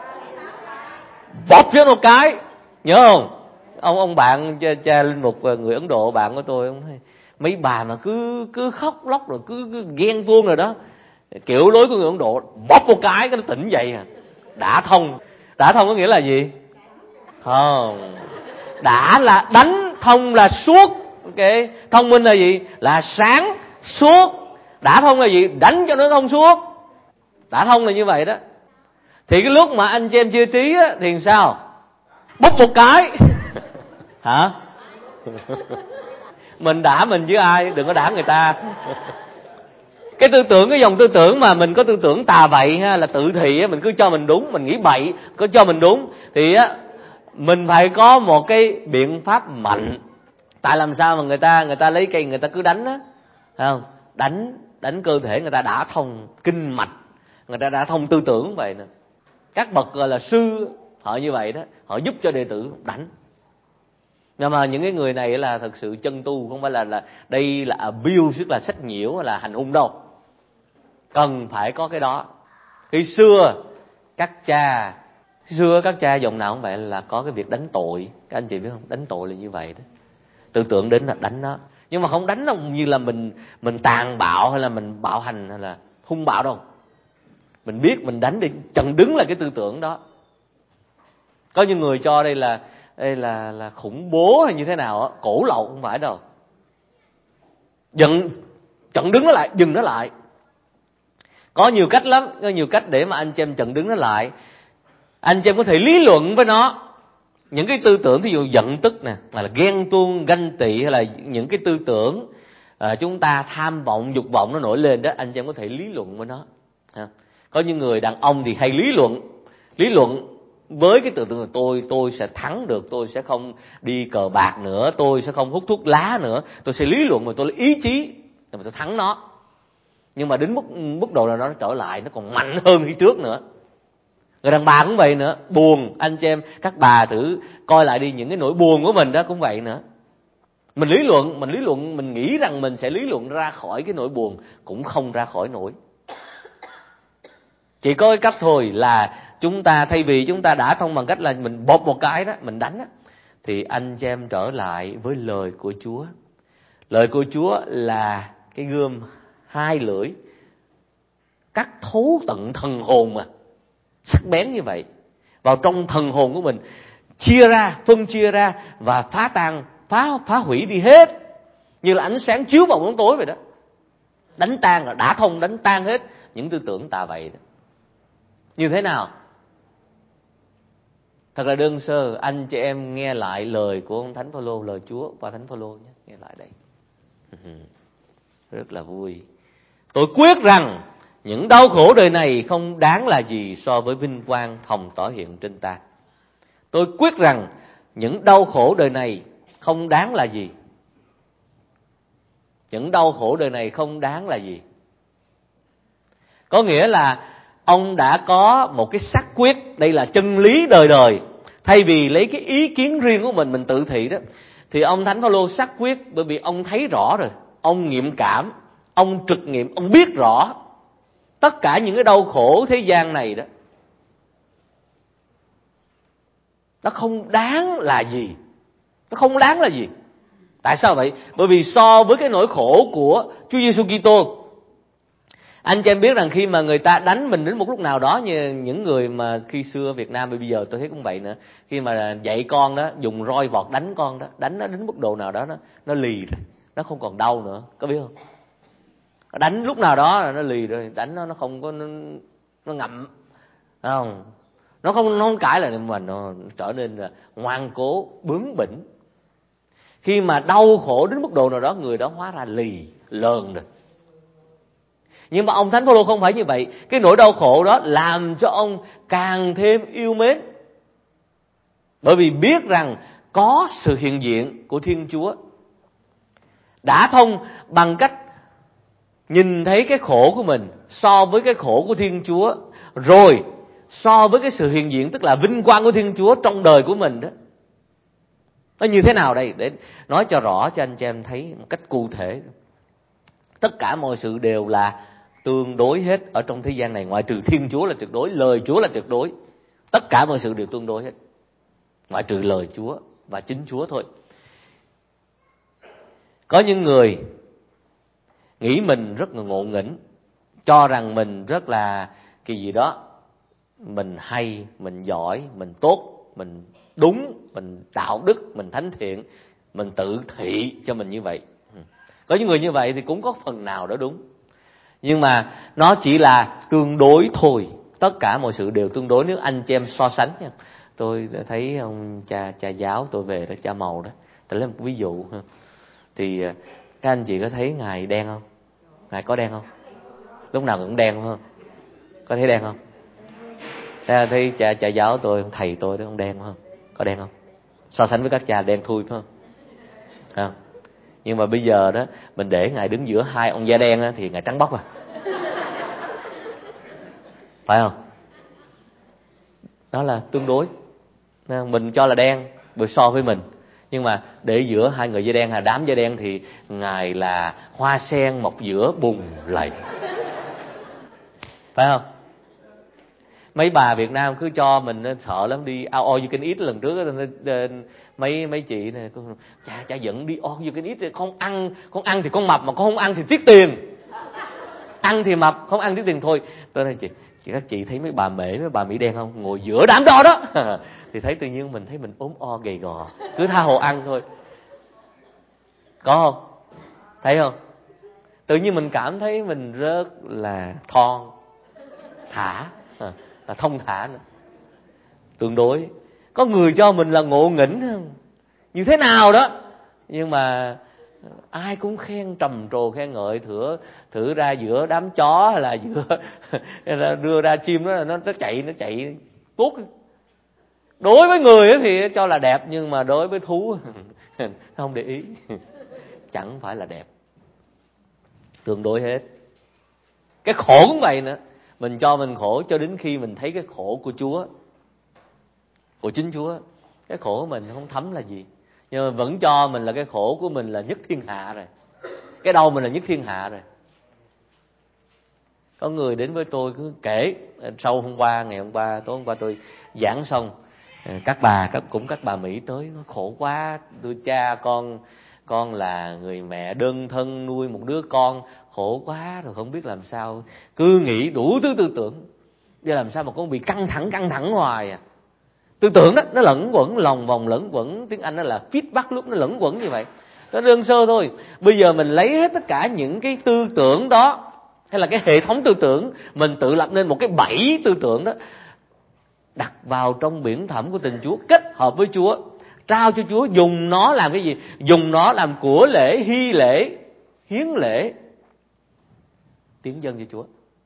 Bóp cho một cái. Nhớ không? Ông bạn cha linh mục người Ấn Độ, bạn của tôi, ông nói mấy bà mà cứ khóc lóc rồi cứ ghen tuông rồi đó, kiểu lối của người Ấn Độ, bóp một cái nó tỉnh dậy à. Đã thông có nghĩa là gì? Không. Đã là đánh, thông là suốt. Ok, thông minh là gì? Là sáng suốt. Đã thông là gì? Đánh cho nó thông suốt. Đã thông là như vậy đó. Thì cái lúc mà anh chị em chia trí á, thì sao? Bóp một cái. Hả? Mình đã mình chứ ai, đừng có đã người ta. Cái tư tưởng, cái dòng tư tưởng mà mình có tư tưởng tà bậy ha, là tự thị, mình cứ cho mình đúng, mình nghĩ bậy, cứ cho mình đúng, thì á mình phải có một cái biện pháp mạnh. Tại làm sao mà người ta lấy cây người ta cứ đánh á, phải không? Đánh cơ thể người ta đã thông kinh mạch, người ta đã thông tư tưởng vậy nè. Các bậc gọi là sư họ như vậy đó, họ giúp cho đệ tử đánh. Nhưng mà những cái người này là thật sự chân tu, không phải là đây là abuse, tức là sách nhiễu, là hành hung đâu. Cần phải có cái đó. Khi xưa các cha dòng nào cũng vậy, là có cái việc đánh tội. Các anh chị biết không? Đánh tội là như vậy đó. Tư tưởng đến là đánh nó. Nhưng mà không đánh đâu như là mình tàn bạo hay là mình bạo hành hay là hung bạo đâu. Mình biết mình đánh đi chặn đứng là cái tư tưởng đó. Có những người cho đây là khủng bố hay như thế nào á, cổ lậu, không phải đâu. Chặn đứng nó lại, dừng nó lại. Có nhiều cách lắm, có nhiều cách để mà anh chị em chặn đứng nó lại. Anh chị em có thể lý luận với nó. Những cái tư tưởng thí dụ giận tức nè, hay là ghen tuông, ganh tị, hay là những cái tư tưởng chúng ta tham vọng, dục vọng nó nổi lên đó, anh chị em có thể lý luận với nó. Có những người đàn ông thì hay lý luận với cái tư tưởng là tôi sẽ thắng được, tôi sẽ không đi cờ bạc nữa, tôi sẽ không hút thuốc lá nữa, tôi sẽ lý luận mà tôi lấy ý chí để mà tôi thắng nó. Nhưng mà đến mức độ nào đó nó trở lại, nó còn mạnh hơn khi trước nữa. Người đàn bà cũng vậy nữa, buồn, anh chị em các bà thử coi lại đi, những cái nỗi buồn của mình đó cũng vậy nữa. Mình lý luận, mình nghĩ rằng mình sẽ lý luận ra khỏi cái nỗi buồn, cũng không ra khỏi nổi. Chỉ có cái cách thôi là chúng ta thay vì chúng ta đã thông bằng cách là mình bóp một cái đó, mình đánh đó, thì anh chị em trở lại với lời của Chúa. Lời của Chúa là cái gươm hai lưỡi, cắt thấu tận thần hồn mà, sắc bén như vậy, vào trong thần hồn của mình, phân chia ra và phá hủy đi hết, như là ánh sáng chiếu vào bóng tối vậy đó. Đánh tan là đã thông, đánh tan hết những tư tưởng tà bậy đó. Như thế nào? Thật là đơn sơ, anh chị em nghe lại lời của ông Thánh Phaolô, lời Chúa qua Thánh Phaolô nhé, nghe lại đây. Rất là vui. Tôi quyết rằng những đau khổ đời này không đáng là gì so với vinh quang hồng tỏ hiện trên ta. Tôi quyết rằng những đau khổ đời này không đáng là gì. Những đau khổ đời này không đáng là gì. Có nghĩa là ông đã có một cái xác quyết, đây là chân lý đời đời. Thay vì lấy cái ý kiến riêng của mình tự thị đó, thì ông Thánh Phaolô xác quyết bởi vì ông thấy rõ rồi, ông nghiệm cảm, ông trực nghiệm, ông biết rõ tất cả những cái đau khổ thế gian này đó, nó không đáng là gì. Nó không đáng là gì. Tại sao vậy? Bởi vì so với cái nỗi khổ của Chúa Giêsu Kitô, anh chị em biết rằng khi mà người ta đánh mình đến một lúc nào đó, như những người mà khi xưa Việt Nam bây giờ tôi thấy cũng vậy nữa, khi mà dạy con đó, dùng roi vọt đánh con đó, đánh nó đến mức độ nào đó nó lì rồi, nó không còn đau nữa, có biết không? Đánh lúc nào đó là nó lì rồi, đánh nó không có, nó ngậm, không? Nó không cãi lại mình, nó trở nên là ngoan cố, bướng bỉnh. Khi mà đau khổ đến mức độ nào đó, người đó hóa ra lì, lờn rồi. Nhưng mà ông Thánh Phaolô không phải như vậy. Cái nỗi đau khổ đó làm cho ông càng thêm yêu mến. Bởi vì biết rằng có sự hiện diện của Thiên Chúa. Đã thông bằng cách nhìn thấy cái khổ của mình so với cái khổ của Thiên Chúa, rồi so với cái sự hiện diện, tức là vinh quang của Thiên Chúa trong đời của mình đó. Nó như thế nào đây? Để nói cho rõ cho anh chị em thấy một cách cụ thể. Tất cả mọi sự đều là tương đối hết ở trong thế gian này, ngoại trừ Thiên Chúa là tuyệt đối, lời Chúa là tuyệt đối. Tất cả mọi sự đều tương đối hết, ngoại trừ lời Chúa và chính Chúa thôi. Có những người nghĩ mình rất là ngộ nghĩnh, cho rằng mình rất là cái gì đó, mình hay, mình giỏi, mình tốt, mình đúng, mình đạo đức, mình thánh thiện, mình tự thị cho mình như vậy. Có những người như vậy thì cũng có phần nào đó đúng, nhưng mà nó chỉ là tương đối thôi. Tất cả mọi sự đều tương đối nếu anh chị em so sánh nha. Tôi thấy ông cha giáo tôi về đó, cha Màu đó, Tôi lấy một ví dụ. Thì các anh chị có thấy Ngài đen không? Ngài có đen không? Lúc nào cũng đen không? Có thấy đen không? Thấy cha giáo tôi, thầy tôi đó, ông đen không? Có đen không? So sánh với các cha đen thui phải không? Nhưng mà bây giờ đó, mình để Ngài đứng giữa hai ông da đen đó, thì Ngài trắng bóc à. Phải không? Đó là tương đối. Mình cho là đen bởi so với mình. Nhưng mà để giữa hai người da đen, đám da đen, thì Ngài là hoa sen mọc giữa bùn lầy. Phải không? Mấy bà Việt Nam cứ cho mình sợ lắm, đi all you can eat lần trước mấy chị này, cha dẫn đi all you can eat, con ăn thì con mập, mà con không ăn thì tiếc tiền. Ăn thì mập, không ăn tiếc tiền thôi. Tôi nói các chị thấy mấy bà mễ, mấy bà Mỹ đen không? Ngồi giữa đám đó đó thì thấy tự nhiên mình thấy mình ốm o gầy gò, cứ tha hồ ăn thôi. Có không? Thấy không? Tự nhiên mình cảm thấy mình rất là thon thả, là thông thả nữa. Tương đối. Có người cho mình là ngộ nghĩnh như thế nào đó, nhưng mà ai cũng khen trầm trồ khen ngợi, thử ra giữa đám chó hay là giữa đưa ra chim đó, nó chạy tuốt. Đối với người thì cho là đẹp, nhưng mà đối với thú không để ý, chẳng phải là đẹp. Tương đối hết. Cái khổ cũng vậy nữa. Mình cho mình khổ cho đến khi mình thấy cái khổ của Chúa, của chính Chúa. Cái khổ của mình không thấm là gì, nhưng mà vẫn cho mình là cái khổ của mình là nhất thiên hạ rồi. Cái đau mình là nhất thiên hạ rồi. Có người đến với tôi cứ kể, sau ngày hôm qua, tối hôm qua tôi giảng xong, các bà Mỹ tới, nó khổ quá, tôi cha con là người mẹ đơn thân nuôi một đứa con, khổ quá rồi không biết làm sao, cứ nghĩ đủ thứ tư tưởng, để làm sao mà con bị căng thẳng hoài à. Tư tưởng đó nó lẫn quẩn, lòng vòng lẫn quẩn, tiếng Anh nó là feedback loop, nó lẫn quẩn như vậy. Nó đơn sơ thôi. Bây giờ mình lấy hết tất cả những cái tư tưởng đó, hay là cái hệ thống tư tưởng, mình tự lập nên một cái bẫy tư tưởng đó, đặt vào trong biển thẳm của tình Chúa, kết hợp với Chúa, trao cho Chúa, dùng nó làm cái gì? Dùng nó làm của lễ, hy lễ, hiến lễ, tiến dâng cho Chúa.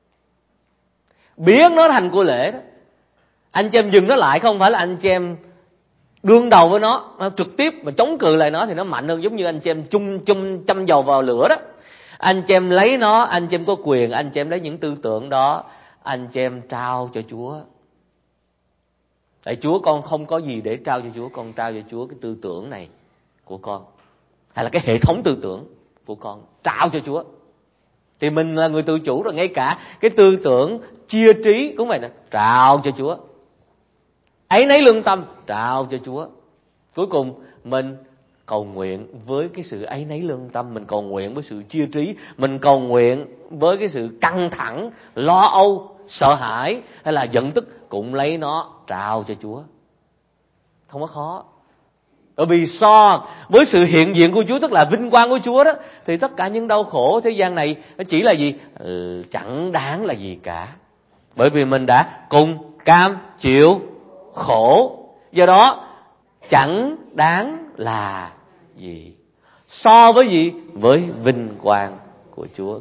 Biến nó thành của lễ đó. Anh chị em dừng nó lại, không phải là anh chị em đương đầu với nó trực tiếp mà chống cự lại nó thì nó mạnh hơn, giống như anh chị em châm dầu vào lửa đó. Anh chị em lấy nó, anh chị em có quyền, anh chị em lấy những tư tưởng đó, anh chị em trao cho Chúa. Tại Chúa, con không có gì để trao cho Chúa, con trao cho Chúa cái tư tưởng này của con, hay là cái hệ thống tư tưởng của con, trao cho Chúa. Thì mình là người tự chủ rồi, ngay cả cái tư tưởng chia trí cũng vậy nè, trao cho Chúa. Ấy nấy lương tâm, trao cho Chúa. Cuối cùng mình cầu nguyện với cái sự ấy nấy lương tâm, mình cầu nguyện với sự chia trí, mình cầu nguyện với cái sự căng thẳng, lo âu, sợ hãi hay là giận tức, cũng lấy nó trao cho Chúa. Không có khó. Bởi vì so với sự hiện diện của Chúa, tức là vinh quang của Chúa đó, thì tất cả những đau khổ thế gian này nó chỉ là gì? Chẳng đáng là gì cả. Bởi vì mình đã cùng cam chịu khổ, do đó chẳng đáng là gì. So với gì? Với vinh quang của Chúa.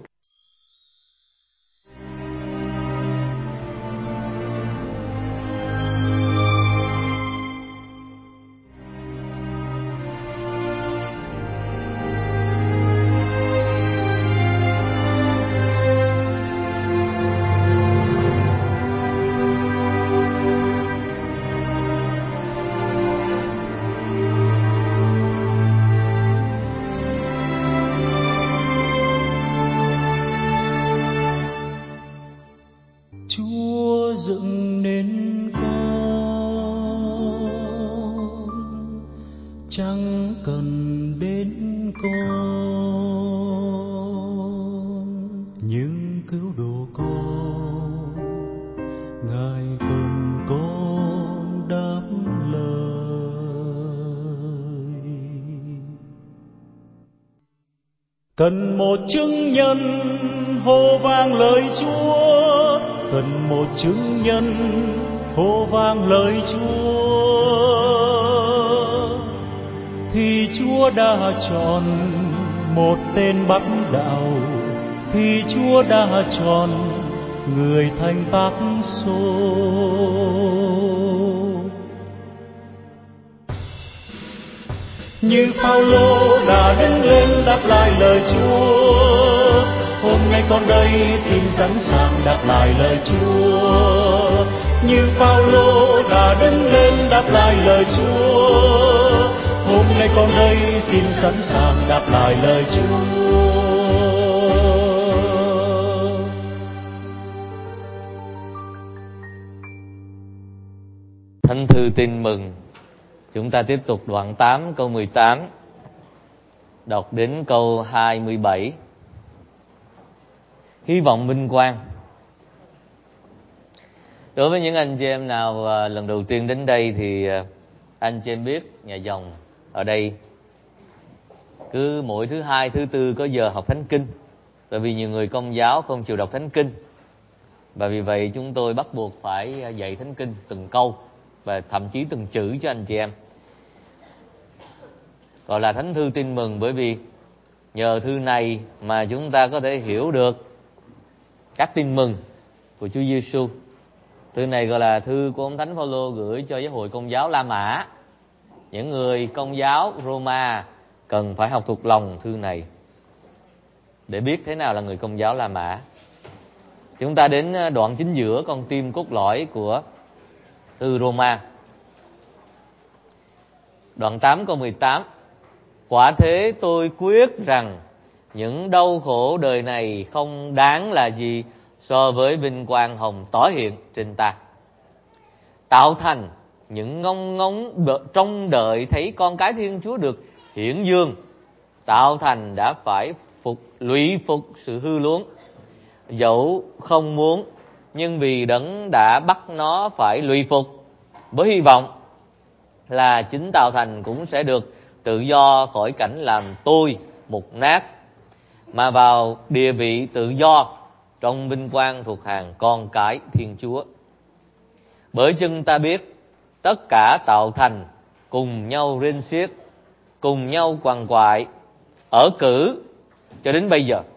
chẳng cần đến con, nhưng cứu độ con, Ngài cần con đáp lời. Cần một chứng nhân hô vang lời Chúa, cần một chứng nhân hô vang lời Chúa. thì Chúa đã chọn một tên bắt đạo, thì Chúa đã chọn người thành tác số. Như Phaolô đã đứng lên đáp lại lời Chúa, hôm nay con đây xin sẵn sàng đáp lại lời Chúa. Như Phaolô đã đứng lên đáp lại lời Chúa, hôm nay con đây xin sẵn sàng đáp lại lời Chúa. Thánh thư Tin Mừng, chúng ta tiếp tục đoạn 8 câu 18 đọc đến câu 27. Hy vọng vinh quang. Đối với những anh chị em nào lần đầu tiên đến đây thì anh chị em biết nhà dòng ở đây cứ mỗi thứ hai, thứ tư có giờ học Thánh Kinh. Bởi vì nhiều người Công giáo không chịu đọc Thánh Kinh, và vì vậy chúng tôi bắt buộc phải dạy Thánh Kinh từng câu và thậm chí từng chữ cho anh chị em. Gọi là Thánh thư Tin Mừng bởi vì nhờ thư này mà chúng ta có thể hiểu được các tin mừng của Chúa Giêsu. Thư này gọi là thư của ông Thánh Phaolô gửi cho giáo hội Công giáo La Mã. Những người Công giáo Roma cần phải học thuộc lòng thư này để biết thế nào là người Công giáo La Mã. Chúng ta đến đoạn chính giữa con tim cốt lõi của thư Roma. Đoạn 8 câu 18. Quả thế tôi quyết rằng những đau khổ đời này không đáng là gì so với vinh quang hồng tỏ hiện trên ta. Tạo thành những ngóng ngóng trông đợi thấy con cái Thiên Chúa được hiển dương, tạo thành đã phải lụy phục sự hư luống, dẫu không muốn, nhưng vì Đấng đã bắt nó phải lụy phục, với hy vọng là chính tạo thành cũng sẽ được tự do khỏi cảnh làm tôi mục nát, mà vào địa vị tự do trong vinh quang thuộc hàng con cái Thiên Chúa. Bởi chừng ta biết tất cả tạo thành cùng nhau rên xiết, cùng nhau quằn quại, ở cử cho đến bây giờ.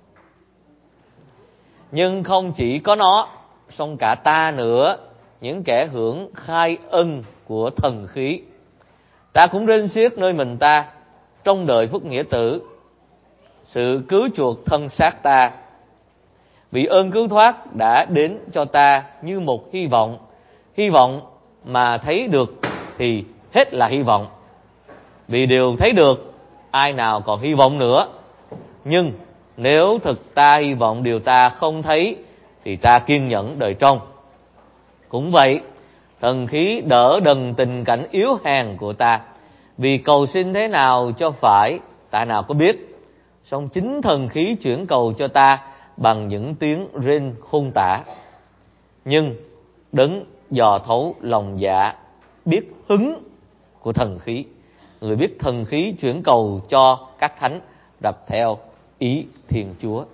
Nhưng không chỉ có nó, song cả ta nữa, những kẻ hưởng khai ân của thần khí, ta cũng rên xiết nơi mình ta trong đời phúc nghĩa tử, sự cứu chuộc thân xác ta. Vì ơn cứu thoát đã đến cho ta như một hy vọng mà thấy được thì hết là hy vọng. Vì điều thấy được, ai nào còn hy vọng nữa. Nhưng nếu thực ta hy vọng điều ta không thấy, thì ta kiên nhẫn đời trong. Cũng vậy, thần khí đỡ đần tình cảnh yếu hèn của ta. Vì cầu xin thế nào cho phải, ta nào có biết. Song chính thần khí chuyển cầu cho ta bằng những tiếng rên khôn tả. Nhưng Đấng dò thấu lòng dạ, biết hứng của thần khí, người biết thần khí chuyển cầu cho các thánh rập theo ý Thiên Chúa.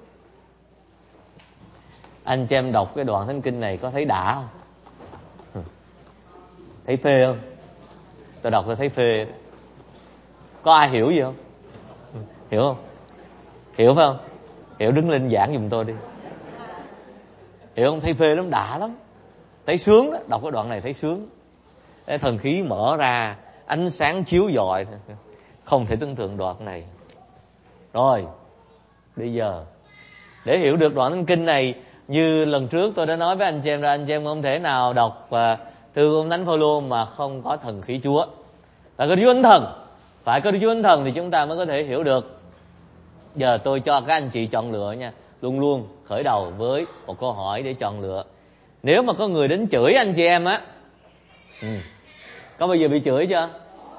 Anh chị em đọc cái đoạn Thánh Kinh này có thấy đã không? Thấy phê không? Tôi đọc tôi thấy phê. Có ai hiểu gì không? Hiểu không? Hiểu phải không? Hiểu đứng lên giảng giùm tôi đi. Hiểu không? Thấy phê lắm, đã lắm. Thấy sướng đó, đọc cái đoạn này thấy sướng. Cái thần khí mở ra, ánh sáng chiếu rọi, không thể tưởng tượng đoạn này. Rồi, bây giờ để hiểu được đoạn Thánh Kinh này, như lần trước tôi đã nói với anh chị em, anh chị em không thể nào đọc thư ông Thánh Phaolô mà không có thần khí Chúa. Phải có Đức Chúa Thánh Thần, phải có Đức Chúa Thánh Thần thì chúng ta mới có thể hiểu được. Giờ tôi cho các anh chị chọn lựa nha, luôn luôn khởi đầu với một câu hỏi để chọn lựa. Nếu mà có người đến chửi anh chị em á, có bao giờ bị chửi chưa?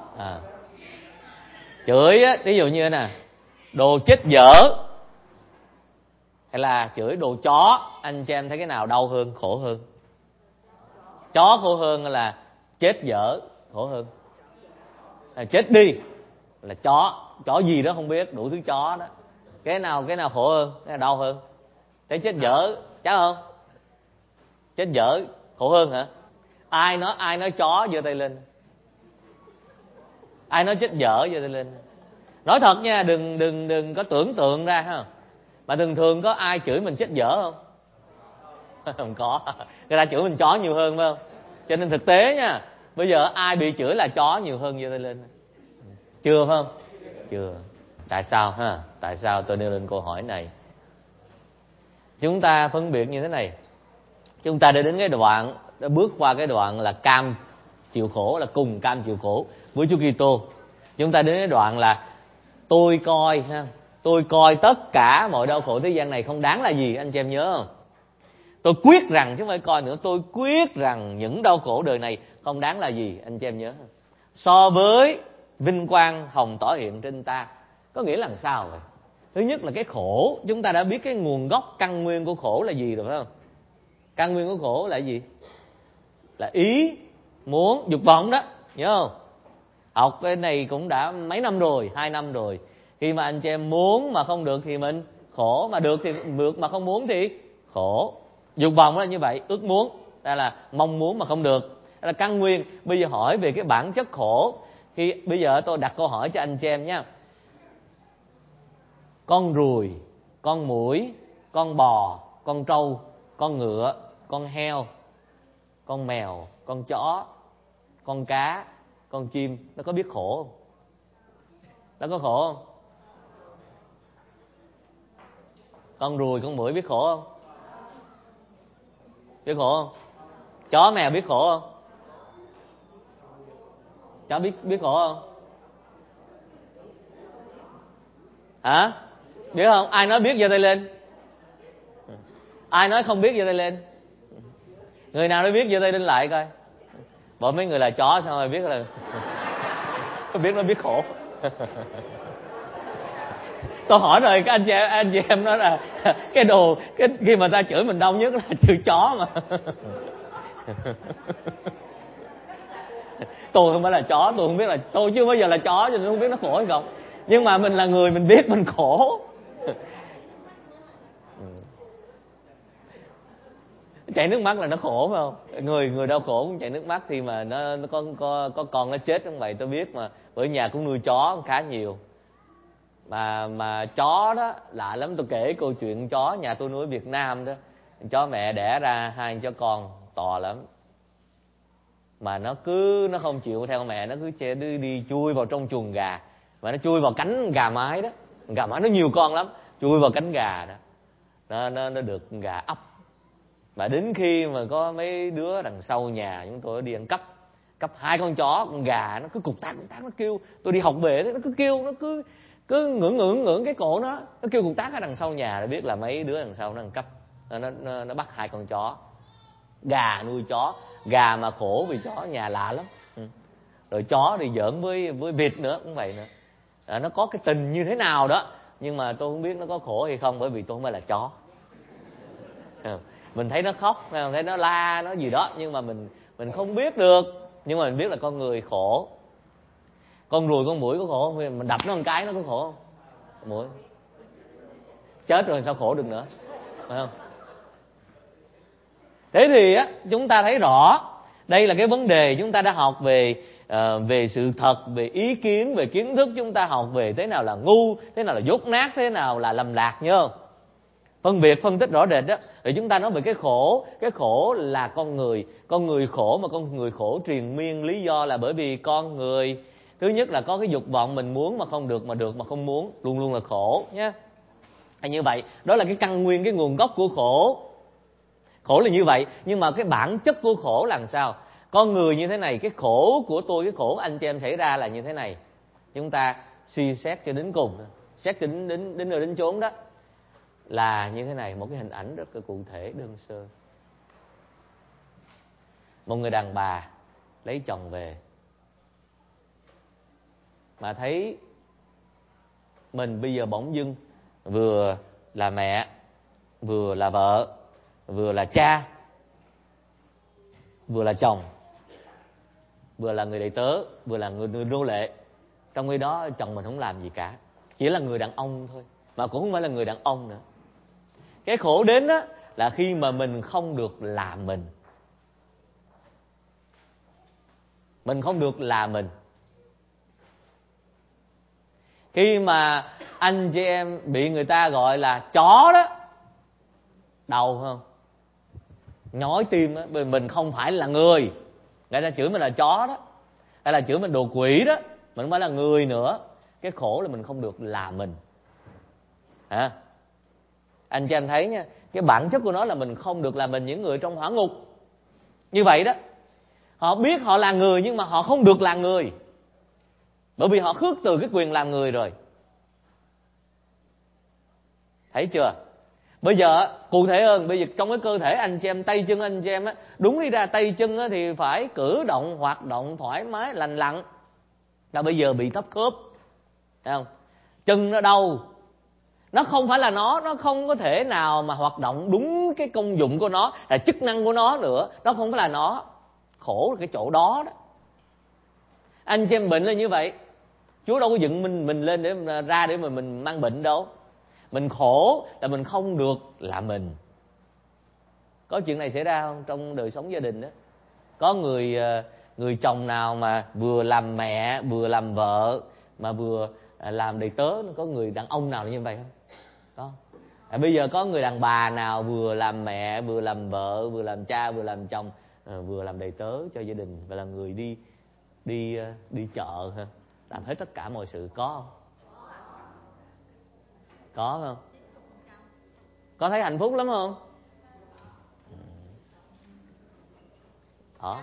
Chửi á, ví dụ như nè, đồ chết dở, hay là chửi đồ chó, anh chị em thấy cái nào đau hơn, khổ hơn? Chó khổ hơn hay là chết dở khổ hơn? Chết đi là chó gì đó không biết, đủ thứ chó đó. Cái nào khổ hơn, cái nào đau hơn? Thấy chết dở chắc không? Chết dở khổ hơn hả? Ai nói chó giơ tay lên. Ai nói chết dở giơ tay lên. Nói thật nha, đừng có tưởng tượng ra ha. Mà thường có ai chửi mình chết dở không? Không có. Người ta chửi mình chó nhiều hơn phải không? Cho nên thực tế nha, bây giờ ai bị chửi là chó nhiều hơn giơ tay lên. Chưa phải không? Chưa. Tại sao ha? Tại sao tôi nêu lên câu hỏi này? Chúng ta phân biệt như thế này. Chúng ta đã đến cái đoạn, đã bước qua cái đoạn là cam chịu khổ, là cùng cam chịu khổ với Chúa Kitô. Chúng ta đến cái đoạn là tôi coi tất cả mọi đau khổ thế gian này không đáng là gì. Anh chị em nhớ không? Tôi quyết rằng, chứ không phải coi nữa, tôi quyết rằng những đau khổ đời này không đáng là gì. Anh chị em nhớ không? So với vinh quang hồng tỏ hiện trên ta. Có nghĩa là làm sao vậy? Thứ nhất là cái khổ, chúng ta đã biết cái nguồn gốc căn nguyên của khổ là gì rồi phải không? Căn nguyên của khổ là gì? Là ý, muốn, dục vọng đó, nhớ không? Học cái này cũng đã mấy năm rồi, 2 năm rồi. Khi mà anh chị em muốn mà không được thì mình khổ, mà được thì được mà không muốn thì khổ. Dục vọng là như vậy, ước muốn, đây là mong muốn mà không được, đây là căn nguyên. Bây giờ hỏi về cái bản chất khổ. Khi bây giờ tôi đặt câu hỏi cho anh chị em nha. Con ruồi, con muỗi, con bò, con trâu, con ngựa, con heo, con mèo, con chó, con cá, con chim, nó có biết khổ không? Nó có khổ không? Con ruồi, con muỗi biết khổ không? Biết khổ không? Chó mèo biết khổ không? Chó biết khổ không? Hả? Biết không? Ai nói biết giơ tay lên. Ai nói không biết giơ tay lên. Người nào nói biết giơ tay lên lại coi. Bỏ mấy người là chó sao mà biết là biết nó biết khổ. Tôi hỏi rồi các anh chị em nói là cái đồ khi mà ta chửi mình đau nhất là chữ chó mà. Tôi không phải là chó, tôi không biết là tôi chưa bao giờ là chó cho nên không biết nó khổ hay không. Nhưng mà mình là người, mình biết mình khổ. Chảy nước mắt là nó khổ phải không? Người đau khổ cũng chảy nước mắt khi mà nó có con nó chết không vậy tôi biết mà. Ở nhà cũng nuôi chó khá nhiều. Mà chó đó lạ lắm, tôi kể câu chuyện chó nhà tôi nuôi ở Việt Nam đó. Chó mẹ đẻ ra 2 chó con to lắm. Mà nó không chịu theo mẹ, nó cứ đi chui vào trong chuồng gà. Mà nó chui vào cánh gà mái đó. Gà mái nó nhiều con lắm, chui vào cánh gà đó. Nó được gà ấp. Và đến khi mà có mấy đứa đằng sau nhà chúng tôi đi ăn cắp 2 con chó, con gà nó cứ cục tác nó kêu. Tôi đi học về nó cứ kêu, nó cứ ngưỡng cái cổ nó kêu cục tác ở đằng sau nhà, để biết là mấy đứa đằng sau nó ăn cắp. Nó bắt 2 con chó. Gà nuôi chó, gà mà khổ vì chó nhà lạ lắm. Rồi chó thì giỡn với vịt nữa cũng vậy nữa. Nó có cái tình như thế nào đó, nhưng mà tôi không biết nó có khổ hay không, bởi vì tôi không phải là chó. Mình thấy nó khóc, mình thấy nó la, nó gì đó, nhưng mà mình không biết được. Nhưng mà mình biết là con người khổ. Con ruồi, con muỗi có khổ không? Mình đập nó một cái nó có khổ không? Muỗi chết rồi sao khổ được nữa, phải không? Thế thì chúng ta thấy rõ đây là cái vấn đề chúng ta đã học về sự thật, về ý kiến, về kiến thức. Chúng ta học về thế nào là ngu, thế nào là dốt nát, thế nào là lầm lạc, nhớ không? Phân tích rõ rệt đó. Rồi chúng ta nói về cái khổ. Cái khổ là con người khổ, mà con người khổ triền miên. Lý do là bởi vì con người thứ nhất là có cái dục vọng, mình muốn mà không được, mà được mà không muốn, luôn luôn là khổ nhé. Như vậy đó là cái căn nguyên, cái nguồn gốc của khổ. Khổ là như vậy. Nhưng mà cái bản chất của khổ là làm sao? Con người như thế này, cái khổ của tôi, cái khổ anh chị em xảy ra là như thế này. Chúng ta suy xét cho đến cùng, xét cho đến nơi đến chốn đó là như thế này. Một cái hình ảnh rất là cụ thể, đơn sơ. Một người đàn bà lấy chồng về, mà thấy mình bây giờ bỗng dưng vừa là mẹ, vừa là vợ, vừa là cha, vừa là chồng, vừa là người đầy tớ, vừa là người nô lệ. Trong khi đó chồng mình không làm gì cả, chỉ là người đàn ông thôi, mà cũng không phải là người đàn ông nữa. Cái khổ đến đó là khi mà mình không được là mình. Mình không được là mình. Khi mà anh chị em bị người ta gọi là chó đó, đau không? Nhói tim á, bởi mình không phải là người. Người ta chửi mình là chó đó, hay là chửi mình đồ quỷ đó, mình không phải là người nữa. Cái khổ là mình không được là mình. Anh chị em thấy nha, cái bản chất của nó là mình không được là mình những người trong hỏa ngục. Như vậy đó, họ biết họ là người nhưng mà họ không được là người, bởi vì họ khước từ cái quyền làm người rồi. Thấy chưa? Bây giờ cụ thể hơn, bây giờ trong cái cơ thể anh chị em, tay chân anh chị em á, đúng đi ra tay chân á thì phải cử động, hoạt động thoải mái, lành lặn. Là bây giờ bị thấp khớp, thấy không? Chân nó đau, nó không phải là nó không có thể nào mà hoạt động đúng cái công dụng của nó, là chức năng của nó nữa. Nó không phải là nó, khổ là cái chỗ đó đó. Anh chị em bệnh là như vậy. Chúa đâu có dựng mình lên để ra để mà mình mang bệnh đâu. Mình khổ là mình không được là mình. Có chuyện này xảy ra không trong đời sống gia đình đó? Có người chồng nào mà vừa làm mẹ, vừa làm vợ, mà vừa làm đầy tớ? Có người đàn ông nào như vậy không? Có. Bây giờ có người đàn bà nào vừa làm mẹ, vừa làm vợ, vừa làm cha, vừa làm chồng, vừa làm đầy tớ cho gia đình, và là người đi chợ, làm hết tất cả mọi sự? Có không? Có không? Có thấy hạnh phúc lắm không? Đó.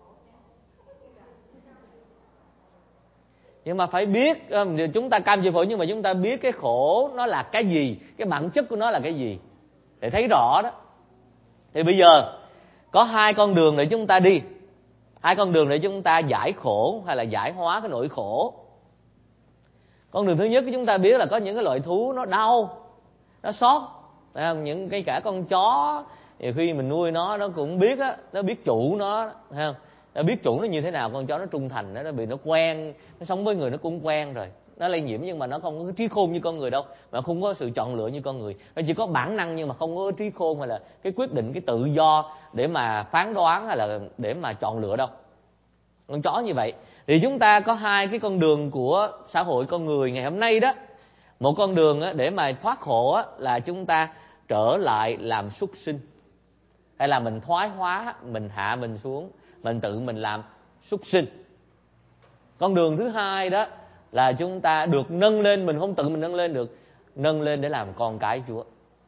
Nhưng mà phải biết, chúng ta cam chịu khổ, nhưng mà chúng ta biết cái khổ nó là cái gì, cái bản chất của nó là cái gì, để thấy rõ đó. Thì bây giờ có hai con đường để chúng ta đi, hai con đường để chúng ta giải khổ hay là giải hóa cái nỗi khổ. Con đường thứ nhất chúng ta biết là có những cái loại thú nó đau, nó xót. Những cái cả con chó, thì khi mình nuôi nó cũng biết á, nó biết chủ nó, thấy không? Nó biết chủ nó như thế nào. Con chó nó trung thành, nó bị nó quen, nó sống với người nó cũng quen rồi, nó lây nhiễm, nhưng mà nó không có trí khôn như con người đâu, mà không có sự chọn lựa như con người. Nó chỉ có bản năng nhưng mà không có trí khôn hay là cái quyết định, cái tự do để mà phán đoán hay là để mà chọn lựa đâu. Con chó như vậy. Thì chúng ta có hai cái con đường của xã hội con người ngày hôm nay đó. Một con đường để mà thoát khổ là chúng ta trở lại làm súc sinh, hay là mình thoái hóa, mình hạ mình xuống, mình tự mình làm súc sinh. Con đường thứ hai đó là chúng ta được nâng lên, mình không tự mình nâng lên được, nâng lên để làm con cái Chúa.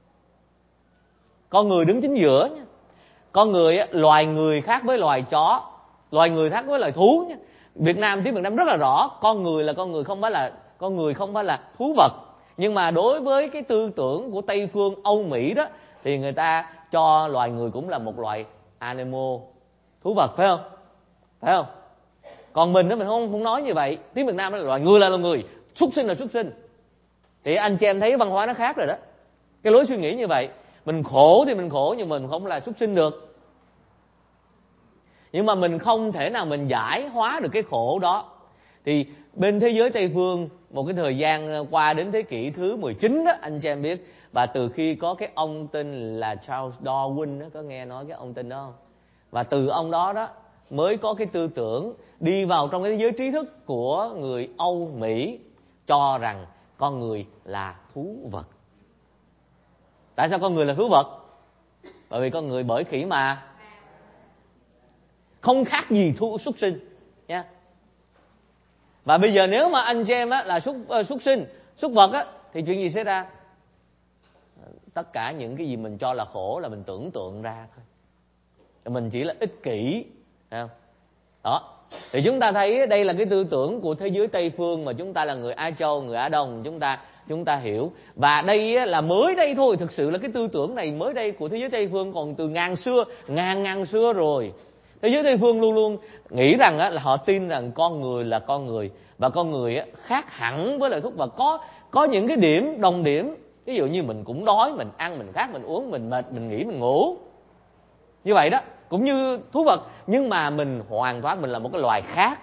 Con người đứng chính giữa nha. Con người, loài người khác với loài chó, loài người khác với loài thú nha. Tiếng Việt Nam rất là rõ, con người là con người, không phải là thú vật. Nhưng mà đối với cái tư tưởng của Tây phương Âu Mỹ đó, thì người ta cho loài người cũng là một loài animal, thú vật, phải không? Phải không? Còn mình đó, mình không nói như vậy. Tiếng Việt Nam là loài người là loài người, súc sinh là súc sinh. Thì anh chị em thấy văn hóa nó khác rồi đó. Cái lối suy nghĩ như vậy, mình khổ thì mình khổ, nhưng mình không là súc sinh được. Nhưng mà mình không thể nào mình giải hóa được cái khổ đó. Thì bên thế giới Tây phương, một cái thời gian qua đến thế kỷ thứ 19 đó, anh chị em biết, và từ khi có cái ông tên là Charles Darwin đó, có nghe nói cái ông tên đó không? Và từ ông đó đó mới có cái tư tưởng đi vào trong cái thế giới trí thức của người Âu Mỹ, cho rằng con người là thú vật. Tại sao con người là thú vật? Bởi vì con người bởi khỉ mà, không khác gì súc sinh nha. Và bây giờ nếu mà anh chị em là súc sinh, súc vật thì chuyện gì xảy ra? Tất cả những cái gì mình cho là khổ là mình tưởng tượng ra thôi. Mình chỉ là ích kỷ, thấy không? Đó. Thì chúng ta thấy đây là cái tư tưởng của thế giới Tây phương, mà chúng ta là người Á Châu, người Á Đông, chúng ta hiểu. Và đây là mới đây thôi, thực sự là cái tư tưởng này mới đây của thế giới Tây phương, còn từ ngàn xưa rồi. Thế giới Tây phương luôn luôn nghĩ rằng là họ tin rằng con người là con người, và con người khác hẳn với loài thú vật, có những cái điểm đồng điểm. Ví dụ như mình cũng đói, mình ăn, mình khát, mình uống, mình mệt, mình nghỉ, mình ngủ. Như vậy đó, cũng như thú vật, nhưng mà mình hoàn toàn mình là một cái loài khác.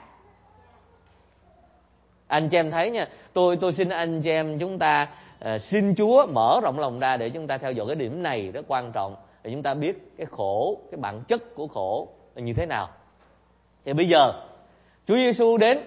Anh chị em thấy nha, tôi xin anh chị em chúng ta xin Chúa mở rộng lòng ra để chúng ta theo dõi cái điểm này rất quan trọng, để chúng ta biết cái khổ, cái bản chất của khổ là như thế nào. Thì bây giờ Chúa Giêsu đến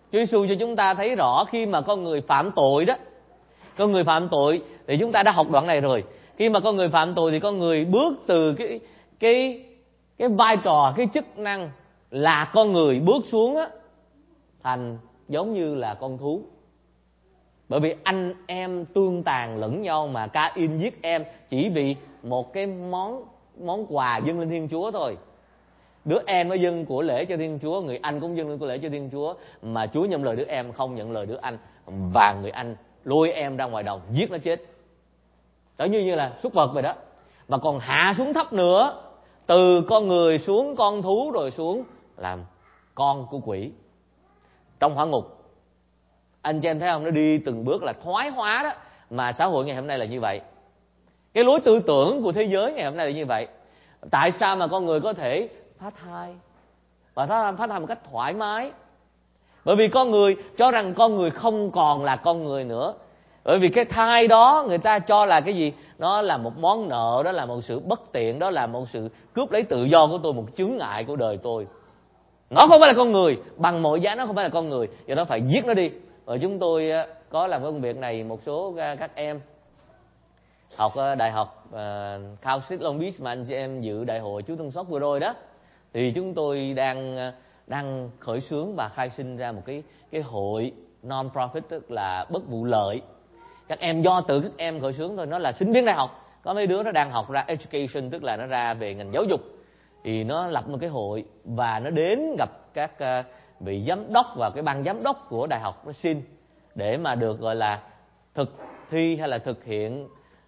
Chúa Giêsu cho chúng ta thấy rõ khi mà con người phạm tội đó. Con người phạm tội thì chúng ta đã học đoạn này rồi. Khi mà con người phạm tội thì con người bước từ cái vai trò, cái chức năng là con người bước xuống á, thành giống như là con thú. Bởi vì anh em tương tàn lẫn nhau mà Ca-in giết em chỉ vì một cái món quà dâng lên Thiên Chúa thôi. Đứa em nó dâng của lễ cho Thiên Chúa, người anh cũng dâng lên của lễ cho Thiên Chúa, mà Chúa nhận lời đứa em, không nhận lời đứa anh, và người anh lôi em ra ngoài đồng giết nó chết. Đó như là súc vật vậy đó. Mà còn hạ xuống thấp nữa, từ con người xuống con thú, rồi xuống làm con của quỷ. Trong hỏa ngục, anh chị em thấy không, nó đi từng bước là thoái hóa đó. Mà xã hội ngày hôm nay là như vậy. Cái lối tư tưởng của thế giới ngày hôm nay là như vậy. Tại sao mà con người có thể phá thai, và phá thai một cách thoải mái? Bởi vì con người cho rằng con người không còn là con người nữa. Bởi vì cái thai đó người ta cho là cái gì? Nó là một món nợ, đó là một sự bất tiện, đó là một sự cướp lấy tự do của tôi, một chướng ngại của đời tôi. Nó không phải là con người, bằng mọi giá nó không phải là con người, do đó phải giết nó đi. Rồi chúng tôi có làm công việc này, một số các em học đại học Cal State Long Beach mà anh chị em dự đại hội Chúa Tân Sóc vừa rồi đó, thì chúng tôi đang khởi xướng và khai sinh ra một cái hội non-profit, tức là bất vụ lợi. Các em do tự các em khởi xướng thôi, nó là sinh viên đại học, có mấy đứa nó đang học ra education, tức là nó ra về ngành giáo dục, thì nó lập một cái hội và nó đến gặp các vị giám đốc và cái ban giám đốc của đại học, nó xin để mà được gọi là thực thi hay là thực hiện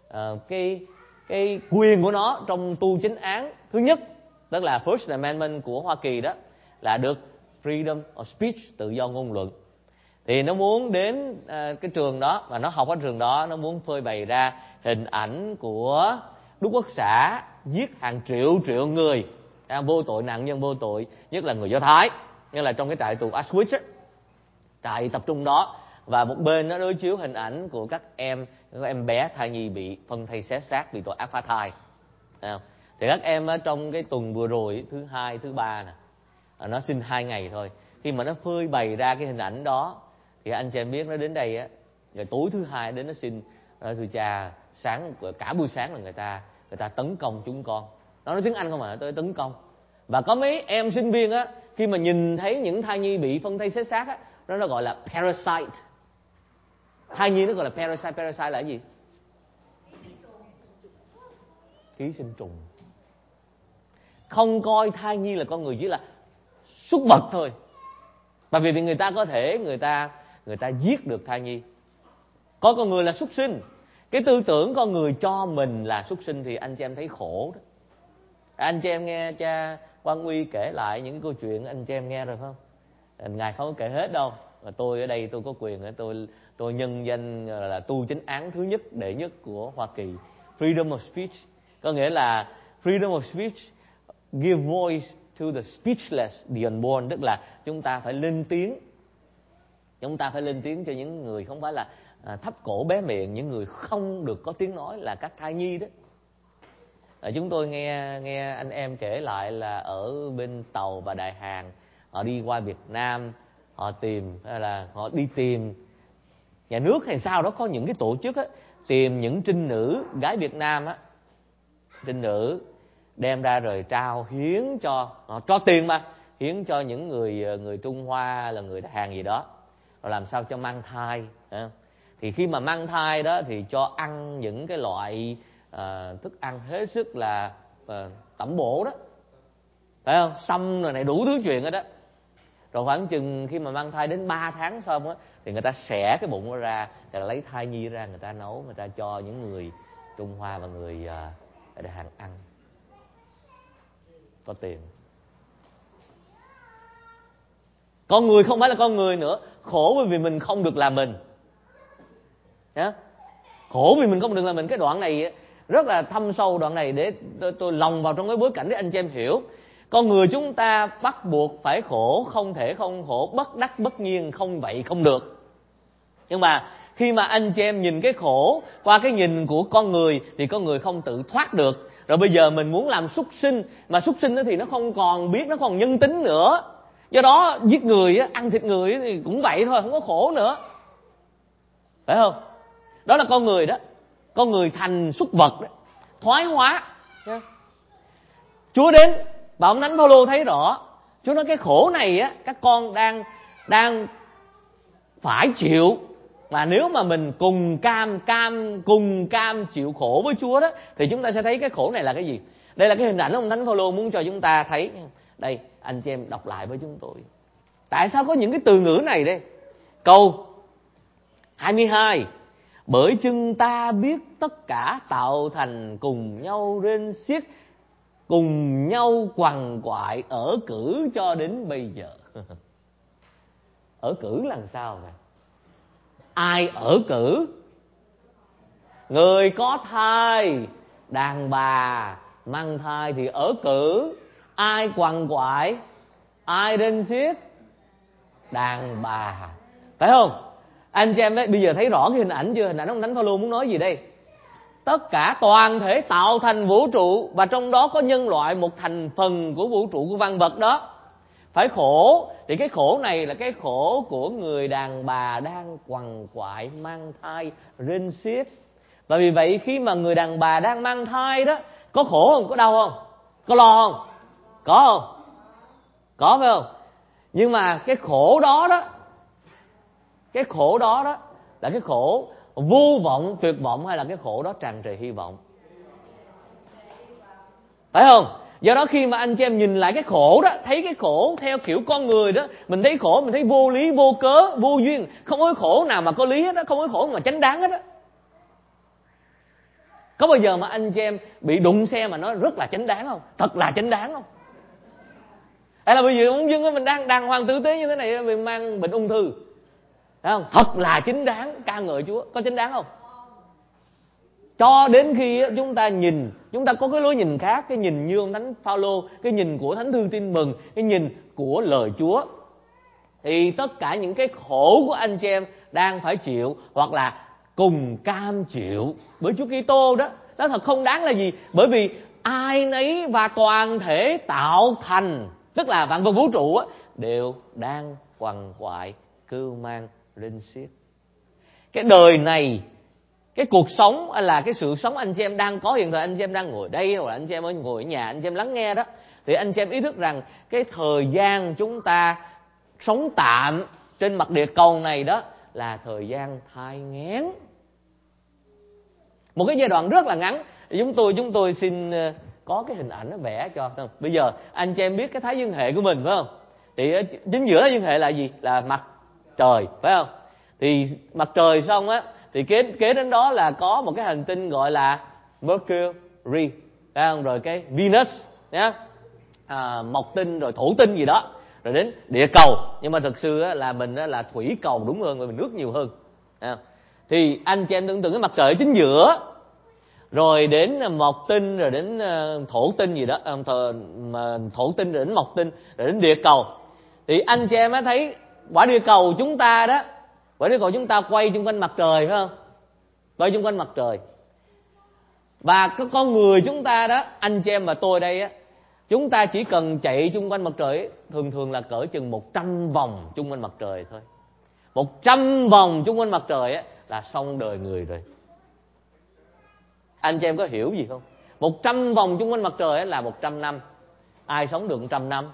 cái quyền của nó trong tu chánh án. Thứ nhất, tức là First Amendment của Hoa Kỳ đó, là được freedom of speech, tự do ngôn luận. Thì nó muốn đến cái trường đó, và nó học ở trường đó, nó muốn phơi bày ra hình ảnh của Đức Quốc xã giết hàng triệu người, vô tội, nạn nhân vô tội, nhất là người Do Thái, như là trong cái trại tù Auschwitz, trại tập trung đó. Và một bên nó đối chiếu hình ảnh của các em bé thai nhi bị phân thây xé xác vì tội ác phá thai. Thì các em ở trong cái tuần vừa rồi, thứ hai, thứ ba nè, nó xin 2 ngày thôi. Khi mà nó phơi bày ra cái hình ảnh đó, thì anh chị em biết nó đến đây á, rồi tối thứ hai đến nó xin, thưa cha, sáng cả buổi sáng là người ta tấn công chúng con. Nó nói tiếng Anh không à, tôi tấn công. Và có mấy em sinh viên á, khi mà nhìn thấy những thai nhi bị phân thây xé xác á, nó gọi là parasite. Thai nhi nó gọi là parasite. Parasite là cái gì? Ký sinh trùng. Không coi thai nhi là con người, chỉ là súc vật thôi. Bởi vì người ta có thể người ta giết được thai nhi. Có con người là súc sinh. Cái tư tưởng con người cho mình là súc sinh thì anh chị em thấy khổ đó. Anh chị em nghe cha Quang Uy kể lại những câu chuyện, anh chị em nghe rồi không? Ngài không có kể hết đâu. Và tôi ở đây tôi có quyền, tôi nhân danh là tu chánh án thứ nhất, đệ nhất của Hoa Kỳ, freedom of speech. Có nghĩa là freedom of speech give voice to the speechless, the unborn, tức là chúng ta phải lên tiếng. Chúng ta phải lên tiếng cho những người không phải là thấp cổ bé miệng, những người không được có tiếng nói, là các thai nhi đó. Chúng tôi nghe anh em kể lại là ở bên Tàu và Đại Hàn, họ đi qua Việt Nam, họ tìm, hay là họ đi tìm nhà nước hay sao đó, có những cái tổ chức á, tìm những trinh nữ gái Việt Nam á, trinh nữ đem ra rồi trao hiến cho, họ cho tiền mà hiến cho những người Trung Hoa, là người Đại Hàn gì đó, rồi làm sao cho mang thai. Thì khi mà mang thai đó thì cho ăn những cái loại thức ăn hết sức là tẩm bổ đó, phải không? Sâm rồi này, đủ thứ chuyện đó đó. Rồi khoảng chừng khi mà mang thai đến 3 tháng xong á, thì người ta xẻ cái bụng nó ra, rồi lấy thai nhi ra, người ta nấu, người ta cho những người Trung Hoa và người Đại Hàn ăn. Có tiền. Con người không phải là con người nữa. Khổ bởi vì mình không được là mình. Khổ vì mình không được là mình. Cái đoạn này rất là thâm sâu, đoạn này để tôi lồng vào trong cái bối cảnh để anh chị em hiểu. Con người chúng ta bắt buộc phải khổ, không thể không khổ, bất đắc bất nhiên, không vậy không được. Nhưng mà khi mà anh chị em nhìn cái khổ qua cái nhìn của con người thì con người không tự thoát được. Rồi bây giờ mình muốn làm súc sinh, mà súc sinh đó thì nó không còn biết, nó còn nhân tính nữa. Do đó giết người á, ăn thịt người thì cũng vậy thôi, không có khổ nữa, phải không? Đó là con người đó, con người thành súc vật đó, thoái hóa. Chúa đến và ông Thánh Phaolô thấy rõ, Chúa nói cái khổ này á, các con đang phải chịu, mà nếu mà mình cùng cam chịu khổ với Chúa đó, thì chúng ta sẽ thấy cái khổ này là cái gì. Đây là cái hình ảnh ông Thánh Phaolô muốn cho chúng ta thấy. Đây, anh chị em đọc lại với chúng tôi. Tại sao có những cái từ ngữ này đây? Câu 22: bởi chưng ta biết tất cả tạo thành cùng nhau rên xiết, cùng nhau quằn quại ở cử cho đến bây giờ. Ở cử làm sao vậy? Ai ở cử? Người có thai, đàn bà mang thai thì ở cử. Ai quằn quại, ai rên xiết? Đàn bà, phải không? Anh chị em bây giờ thấy rõ cái hình ảnh chưa? Hình ảnh ông Thánh Phaolô muốn nói gì đây? Tất cả toàn thể tạo thành vũ trụ, và trong đó có nhân loại, một thành phần của vũ trụ, của văn vật đó, phải khổ. Thì cái khổ này là cái khổ của người đàn bà đang quằn quại mang thai rên xiết. Và vì vậy khi mà người đàn bà đang mang thai đó, có khổ không? Có đau không? Có lo không? Có không? Có, phải không? Nhưng mà cái khổ đó đó, cái khổ đó đó là cái khổ vô vọng, tuyệt vọng, hay là cái khổ đó tràn trề hy vọng, phải không? Do đó khi mà anh chị em nhìn lại cái khổ đó, thấy cái khổ theo kiểu con người đó, mình thấy khổ, mình thấy vô lý, vô cớ, vô duyên. Không có khổ nào mà có lý hết á, không có khổ mà chánh đáng hết á. Có bao giờ mà anh chị em bị đụng xe mà nó rất là chánh đáng không? Thật là chánh đáng không? Hay là bây giờ ông Dương mình đang đàng hoàng tử tế như thế này, mình mang bệnh ung thư, phải không? Thật là chính đáng, ca ngợi Chúa. Có chính đáng không? Cho đến khi chúng ta nhìn, chúng ta có cái lối nhìn khác, cái nhìn như ông Thánh Phaolô, cái nhìn của Thánh Thư Tin Mừng, cái nhìn của lời Chúa, thì tất cả những cái khổ của anh chị em đang phải chịu, hoặc là cùng cam chịu với Chúa Kitô đó, nó thật không đáng là gì. Bởi vì ai nấy và toàn thể tạo thành, tức là vạn vật vũ trụ á, đều đang quằn quại, cưu mang, rên xiết. Cái đời này, cái cuộc sống hay là cái sự sống anh chị em đang có hiện thời, anh chị em đang ngồi đây, hoặc là anh chị em ngồi ở nhà, anh chị em lắng nghe đó, thì anh chị em ý thức rằng cái thời gian chúng ta sống tạm trên mặt địa cầu này đó là thời gian thai nghén, một cái giai đoạn rất là ngắn. Chúng tôi xin có cái hình ảnh nó vẽ cho. Bây giờ anh chị em biết cái thái dương hệ của mình, phải không? Thì chính giữa thái dương hệ là gì? Là mặt trời, phải không? Thì mặt trời xong á, thì kế đến đó là có một cái hành tinh gọi là Mercury, phải không? Rồi cái Venus nhá, Mộc tinh, rồi Thổ tinh gì đó, rồi đến địa cầu. Nhưng mà thực sự á, là mình á, là thủy cầu đúng hơn, vì mình nước nhiều hơn. Thì anh chị em tưởng tượng cái mặt trời ở chính giữa, rồi đến Mộc tinh, rồi đến Thổ tinh gì đó, Thổ tinh rồi đến Mộc tinh, rồi đến địa cầu. Thì anh chị em á thấy quả địa cầu chúng ta đó, quả địa cầu chúng ta quay xung quanh mặt trời, phải không? Quay xung quanh mặt trời. Và cái con người chúng ta đó, anh chị em và tôi đây á, chúng ta chỉ cần chạy xung quanh mặt trời ấy, thường là cỡ chừng 100 vòng xung quanh mặt trời thôi. 100 vòng xung quanh mặt trời á là xong đời người rồi. Anh chị em có hiểu gì không? 100 vòng xung quanh mặt trời á là 100 năm. Ai sống được 100 năm?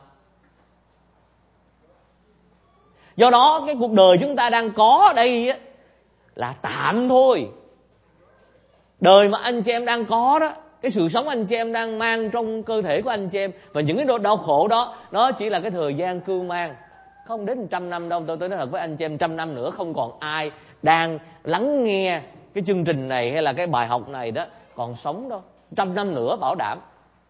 Do đó cái cuộc đời chúng ta đang có ở đây á là tạm thôi. Đời mà anh chị em đang có đó, cái sự sống anh chị em đang mang trong cơ thể của anh chị em, và những cái đau khổ đó, nó chỉ là cái thời gian cưu mang, không đến 100 năm đâu. Tôi nói thật với anh chị em, 100 năm nữa không còn ai đang lắng nghe cái chương trình này hay là cái bài học này đó còn sống đâu. 100 năm nữa bảo đảm.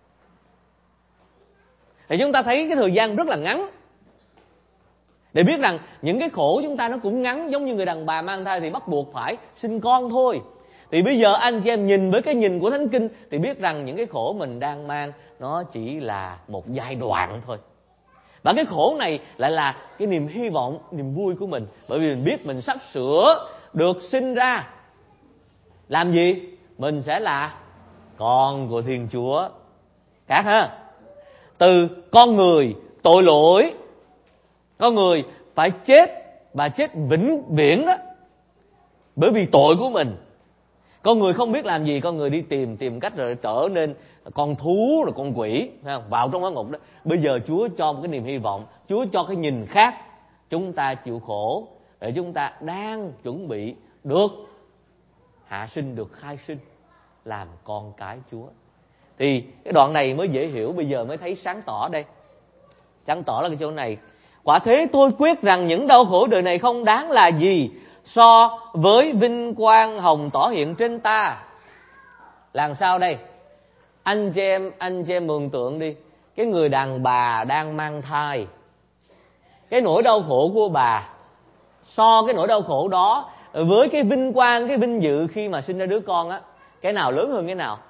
Thì chúng ta thấy cái thời gian rất là ngắn, để biết rằng những cái khổ chúng ta nó cũng ngắn. Giống như người đàn bà mang thai thì bắt buộc phải sinh con thôi. Thì bây giờ anh chị em nhìn với cái nhìn của Thánh Kinh thì biết rằng những cái khổ mình đang mang nó chỉ là một giai đoạn thôi. Và cái khổ này lại là cái niềm hy vọng, niềm vui của mình. Bởi vì mình biết mình sắp sửa được sinh ra. Làm gì? Mình sẽ là con của Thiên Chúa. Khác ha? Từ con người tội lỗi Có người phải chết và chết vĩnh viễn đó, bởi vì tội của mình. Con người không biết làm gì, con người đi tìm cách rồi trở nên con thú rồi con quỷ, phải không? Vào trong hỏa ngục đó. Bây giờ Chúa cho một cái niềm hy vọng, Chúa cho cái nhìn khác. Chúng ta chịu khổ để chúng ta đang chuẩn bị được hạ sinh, được khai sinh làm con cái Chúa. Thì cái đoạn này mới dễ hiểu, bây giờ mới thấy sáng tỏ đây. Sáng tỏ là cái chỗ này. Quả thế tôi quyết rằng những đau khổ đời này không đáng là gì so với vinh quang hồng tỏ hiện trên ta. Làm sao đây? Anh chị em mường tượng đi. Cái người đàn bà đang mang thai, cái nỗi đau khổ của bà so cái nỗi đau khổ đó với cái vinh quang, cái vinh dự khi mà sinh ra đứa con á, cái nào lớn hơn cái nào?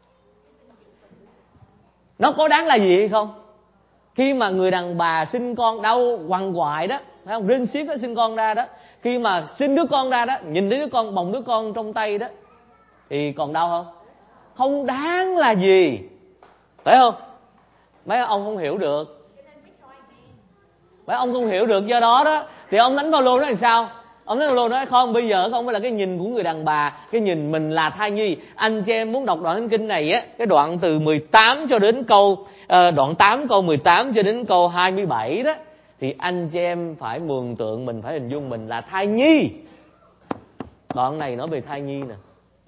Nó có đáng là gì hay không? Khi mà người đàn bà sinh con đau quằn quại đó, phải không? Rên xiết đó, sinh con ra đó. Khi mà sinh đứa con ra đó, nhìn thấy đứa con, bồng đứa con trong tay đó, thì còn đau không? Không đáng là gì, phải không? Mấy ông không hiểu được. Mấy ông không hiểu được, do đó đó thì ông Thánh Phaolô nói làm sao? Ông Thánh Phaolô nói không, bây giờ không phải là cái nhìn của người đàn bà, cái nhìn mình là thai nhi. Anh chị em muốn đọc đoạn Thánh Kinh này á, cái đoạn từ 18 cho đến đoạn 8 câu 18 cho đến câu 27 đó, thì anh chị em phải mường tượng, mình phải hình dung mình là thai nhi. Đoạn này nói về thai nhi nè.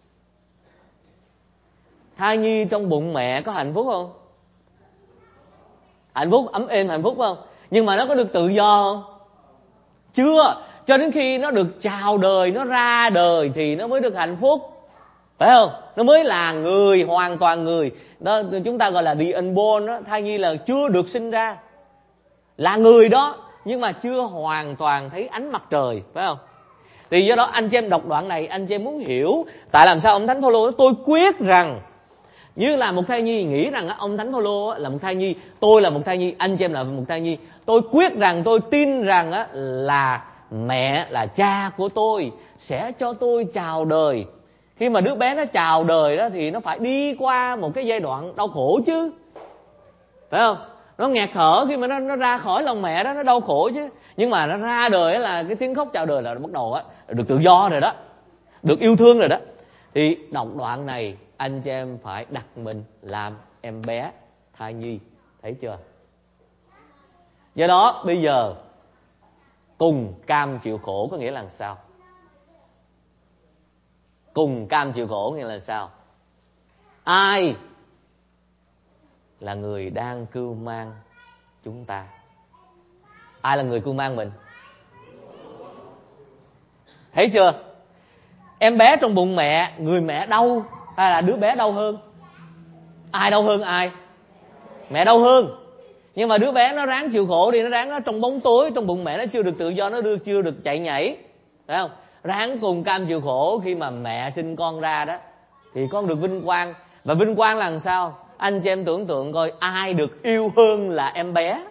Thai nhi trong bụng mẹ có hạnh phúc không? Hạnh phúc, ấm êm, hạnh phúc không? Nhưng mà nó có được tự do không? Chưa. Cho đến khi nó được chào đời, nó ra đời thì nó mới được hạnh phúc, phải không? Nó mới là người, hoàn toàn người đó. Chúng ta gọi là the unborn đó. Thai nhi là chưa được sinh ra, là người đó, nhưng mà chưa hoàn toàn thấy ánh mặt trời, phải không? Thì do đó anh chị em đọc đoạn này, anh chị em muốn hiểu tại làm sao ông Thánh Phaolô nói tôi quyết rằng, như là một thai nhi, nghĩ rằng ông Thánh Phaolô là một thai nhi, tôi là một thai nhi, anh chị em là một thai nhi. Tôi quyết rằng, tôi tin rằng là mẹ, là cha của tôi sẽ cho tôi chào đời. Khi mà đứa bé nó chào đời đó thì nó phải đi qua một cái giai đoạn đau khổ chứ, phải không? Nó nghẹt thở khi mà nó ra khỏi lòng mẹ đó, nó đau khổ chứ. Nhưng mà nó ra đời là cái tiếng khóc chào đời là bắt đầu được tự do rồi đó, được yêu thương rồi đó. Thì đọc đoạn này anh chị em phải đặt mình làm em bé thai nhi, thấy chưa? Do đó bây giờ cùng cam chịu khổ có nghĩa là sao? Cùng cam chịu khổ nghĩa là sao? Ai là người đang cưu mang chúng ta? Ai là người cưu mang mình? Thấy chưa? Em bé trong bụng mẹ, người mẹ đau hay là đứa bé đau hơn? Ai đau hơn ai? Mẹ đau hơn. Nhưng mà đứa bé nó ráng chịu khổ đi, nó ráng nó trong bóng tối, trong bụng mẹ nó chưa được tự do, nó chưa được chạy nhảy, phải không? Ráng cùng cam chịu khổ, khi mà mẹ sinh con ra đó thì con được vinh quang. Và vinh quang là làm sao? Anh chị em tưởng tượng coi, ai được yêu hơn là em bé?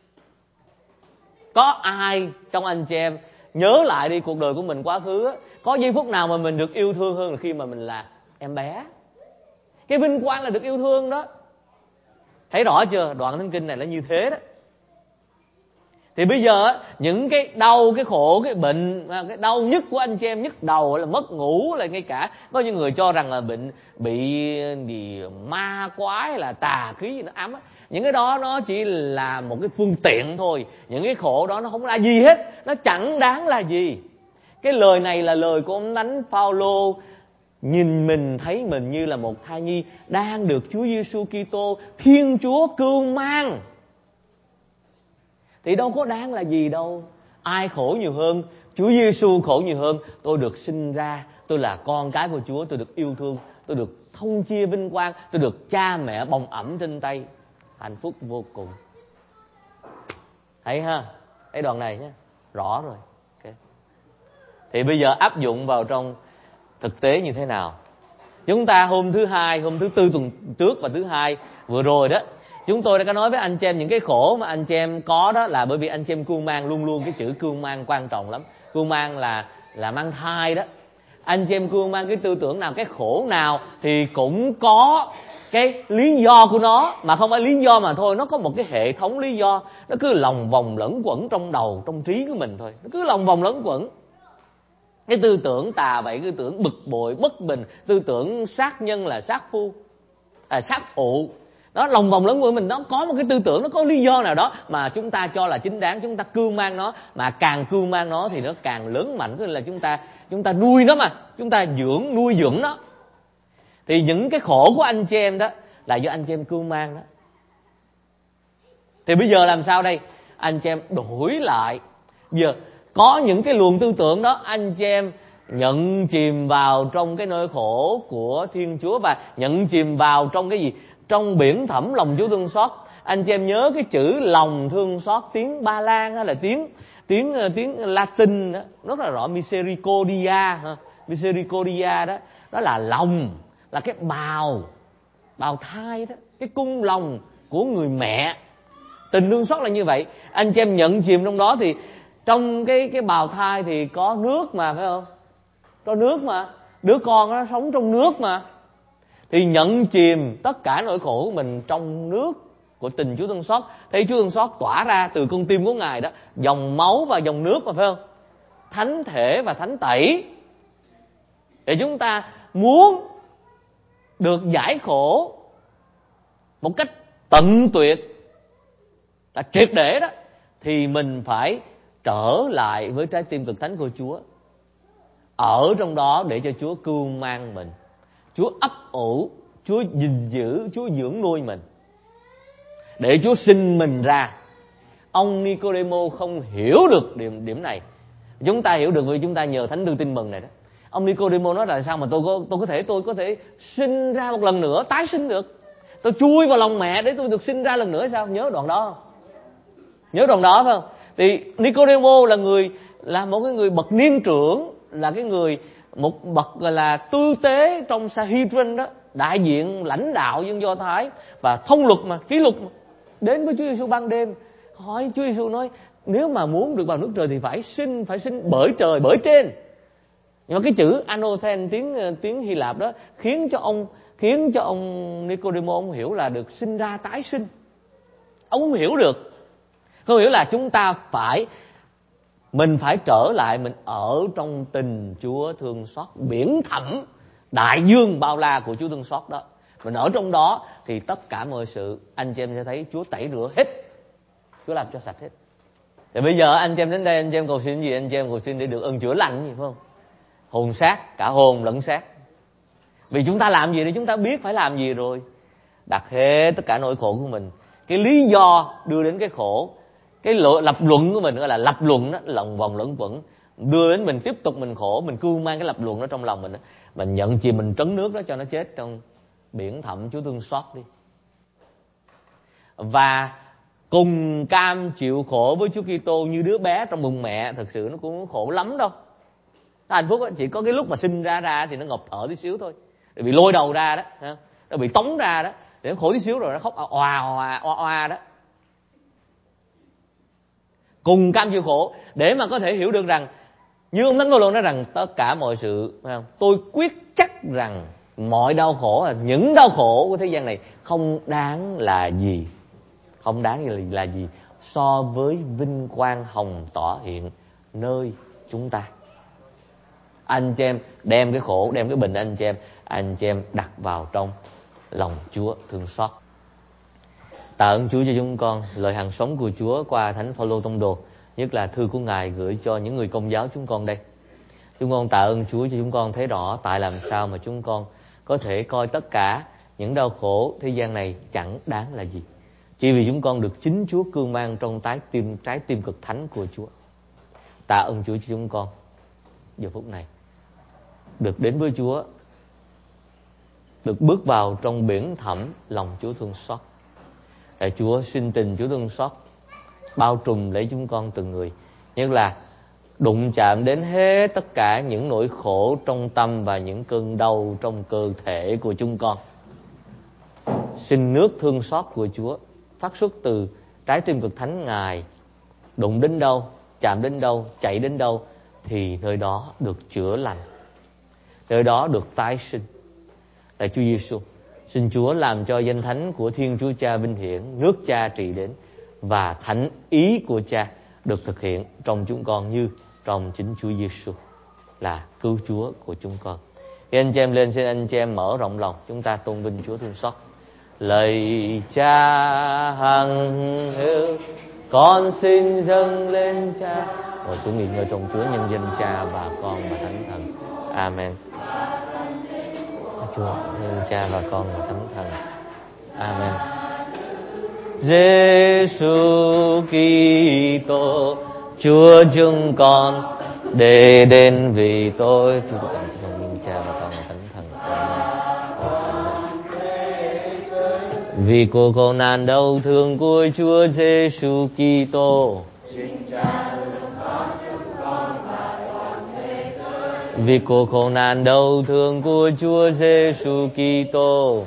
Có ai trong anh chị em nhớ lại đi cuộc đời của mình quá khứ, có giây phút nào mà mình được yêu thương hơn là khi mà mình là em bé? Cái vinh quang là được yêu thương đó. Thấy rõ chưa? Đoạn Thánh Kinh này là như thế đó. Thì bây giờ những cái đau, cái khổ, cái bệnh, cái đau nhất của anh chị em, nhức đầu là mất ngủ, là ngay cả có những người cho rằng là bệnh bị ma quái là tà khí gì nó ám. Những cái đó nó chỉ là một cái phương tiện thôi. Những cái khổ đó nó không là gì hết, nó chẳng đáng là gì. Cái lời này là lời của ông Thánh Phaolô, nhìn mình thấy mình như là một thai nhi đang được Chúa Giêsu Kitô, Thiên Chúa cưu mang. Thì đâu có đáng là gì đâu. Ai khổ nhiều hơn? Chúa Giêsu khổ nhiều hơn. Tôi được sinh ra, tôi là con cái của Chúa, tôi được yêu thương, tôi được thông chia vinh quang, tôi được cha mẹ bồng ẵm trên tay. Hạnh phúc vô cùng. Thấy ha? Thấy đoạn này nhé, rõ rồi. Okay. Thì bây giờ áp dụng vào trong thực tế như thế nào? Chúng ta hôm thứ Hai, hôm thứ Tư tuần trước và thứ Hai vừa rồi đó, chúng tôi đã có nói với anh chị em những cái khổ mà anh chị em có đó là bởi vì anh chị em cưu mang. Luôn luôn cái chữ cưu mang quan trọng lắm. Cưu mang là mang thai đó. Anh chị em cưu mang cái tư tưởng nào, cái khổ nào thì cũng có cái lý do của nó, mà không phải lý do mà thôi, nó có một cái hệ thống lý do, nó cứ lòng vòng lẫn quẩn trong đầu, trong trí của mình thôi, nó cứ lòng vòng lẫn quẩn. Cái tư tưởng tà bậy, tư tưởng bực bội, bất bình, tư tưởng sát nhân là sát phu, sát phụ, đó lòng vòng lẫn quẩn mình. Nó có một cái tư tưởng, nó có lý do nào đó mà chúng ta cho là chính đáng, chúng ta cưu mang nó, mà càng cưu mang nó thì nó càng lớn mạnh. Tức là chúng ta nuôi nó, mà chúng ta nuôi dưỡng nó. Thì những cái khổ của anh chị em đó là do anh chị em cưu mang đó. Thì bây giờ làm sao đây? Anh chị em đổi lại. Giờ có những cái luồng tư tưởng đó, anh chị em nhận chìm vào trong cái nỗi khổ của Thiên Chúa, và nhận chìm vào trong cái gì? Trong biển thẳm lòng Chúa thương xót. Anh chị em nhớ cái chữ lòng thương xót, tiếng Ba Lan đó là tiếng Latin đó, rất là rõ, misericordia ha. Misericordia đó, đó là lòng, là cái bào thai đó, cái cung lòng của người mẹ. Tình thương xót là như vậy. Anh chị em nhận chìm trong đó, thì trong cái bào thai thì có nước mà, phải không? Có nước mà, đứa con nó sống trong nước mà. Thì nhận chìm tất cả nỗi khổ của mình trong nước của tình Chúa thương xót. Thấy Chúa thương xót tỏa ra từ con tim của Ngài đó, dòng máu và dòng nước mà, phải không? Thánh thể và thánh tẩy. Để chúng ta muốn được giải khổ một cách tận tuyệt, là triệt để đó, thì mình phải trở lại với trái tim cực thánh của Chúa, ở trong đó để cho Chúa cưu mang mình, Chúa ấp ủ, Chúa gìn giữ, Chúa dưỡng nuôi mình, để Chúa sinh mình ra. Ông Nicodemo không hiểu được điểm này. Chúng ta hiểu được vì chúng ta nhờ Thánh Thư Tin Mừng này đó. Ông Nicodemo nói là sao mà tôi có thể sinh ra một lần nữa, tái sinh được? Tôi chui vào lòng mẹ để tôi được sinh ra lần nữa sao? Nhớ đoạn đó không? Nhớ đoạn đó phải không? Thì Nicodemo là một cái người bậc niên trưởng, là cái người một bậc gọi là tư tế trong Sanhedrin đó, đại diện lãnh đạo dân Do Thái và thông luật mà, kỷ luật mà. Đến với Chúa Giêsu ban đêm, hỏi Chúa Giêsu nói nếu mà muốn được vào nước trời thì phải sinh bởi trời, bởi trên. Nhưng mà cái chữ anothen, tiếng Hy Lạp đó khiến cho ông Nicodemo ông hiểu là được sinh ra tái sinh. Ông không hiểu được. Không hiểu là mình phải trở lại, mình ở trong tình Chúa thương xót, biển thẳm đại dương bao la của Chúa thương xót đó. Mình ở trong đó thì tất cả mọi sự anh chị em sẽ thấy Chúa tẩy rửa hết, Chúa làm cho sạch hết. Thì bây giờ anh chị em đến đây, anh chị em cầu xin gì? Anh chị em cầu xin để được ơn chữa lành gì, phải không? Hồn xác, cả hồn lẫn xác. Vì chúng ta làm gì thì chúng ta biết phải làm gì rồi. Đặt hết tất cả nỗi khổ của mình, cái lý do đưa đến cái khổ, cái lập luận của mình gọi là lập luận đó, lòng vòng lẫn quẩn, đưa đến mình tiếp tục mình khổ, mình cưu mang cái lập luận đó trong lòng mình đó. Mình nhận chìm, mình trấn nước đó cho nó chết trong biển thẳm Chúa thương xót đi. Và cùng cam chịu khổ với Chúa Kitô như đứa bé trong bụng mẹ. Thật sự nó cũng khổ lắm đâu. Hạnh phúc đó, chỉ có cái lúc mà sinh ra thì nó ngộp thở tí xíu thôi, rồi bị lôi đầu ra đó, nó bị tống ra đó, để nó khổ tí xíu rồi nó khóc oà đó. Cùng cam chịu khổ để mà có thể hiểu được rằng, như ông Thánh Phaolô nói rằng tất cả mọi sự, phải không? Tôi quyết chắc rằng mọi đau khổ, những đau khổ của thế gian này không đáng là gì, không đáng là gì so với vinh quang hồng tỏ hiện nơi chúng ta. Anh chị em đem cái khổ, đem cái bệnh anh chị em đặt vào trong lòng Chúa thương xót. Tạ ơn Chúa cho chúng con lời hằng sống của Chúa qua Thánh Phaolô tông đồ, nhất là thư của Ngài gửi cho những người Công giáo chúng con đây. Chúng con tạ ơn Chúa cho chúng con thấy rõ tại làm sao mà chúng con có thể coi tất cả những đau khổ thế gian này chẳng đáng là gì, chỉ vì chúng con được chính Chúa cưu mang trong trái tim cực thánh của Chúa. Tạ ơn Chúa cho chúng con giờ phút này được đến với Chúa, được bước vào trong biển thẳm lòng Chúa thương xót. Để Chúa xin tình Chúa thương xót bao trùm lấy chúng con từng người, nhất là đụng chạm đến hết tất cả những nỗi khổ trong tâm và những cơn đau trong cơ thể của chúng con. Xin nước thương xót của Chúa phát xuất từ trái tim cực thánh Ngài, đụng đến đâu, chạm đến đâu, chạy đến đâu thì nơi đó được chữa lành, nơi đó được tái sinh. Lạy Chúa Giêsu, Xin Chúa làm cho danh thánh của Thiên Chúa Cha vinh hiển, nước Cha trị đến, và thánh ý của Cha được thực hiện trong chúng con như trong chính Chúa Giêsu là cứu Chúa của chúng con. Khi anh chị em lên, xin anh chị em mở rộng lòng, chúng ta tôn vinh Chúa thương xót. Lạy Cha hằng hữu, con xin dâng lên Cha. Ngồi xuống nghỉ ngơi trong Chúa, nhân danh Cha và Con và Thánh Thần. Amen. Chúa, nhân Cha và Con và Thánh Thần. Amen. Giêsu Kitô, Chúa chúng con, để đến vì tôi. Chúa cảm ơn nhân Cha và Con và Thánh Thần. Vì cuộc khổ nạn đau thương của Chúa Giêsu Kitô, vì cuộc khổ nạn đau thương của Chúa Giêsu Kitô,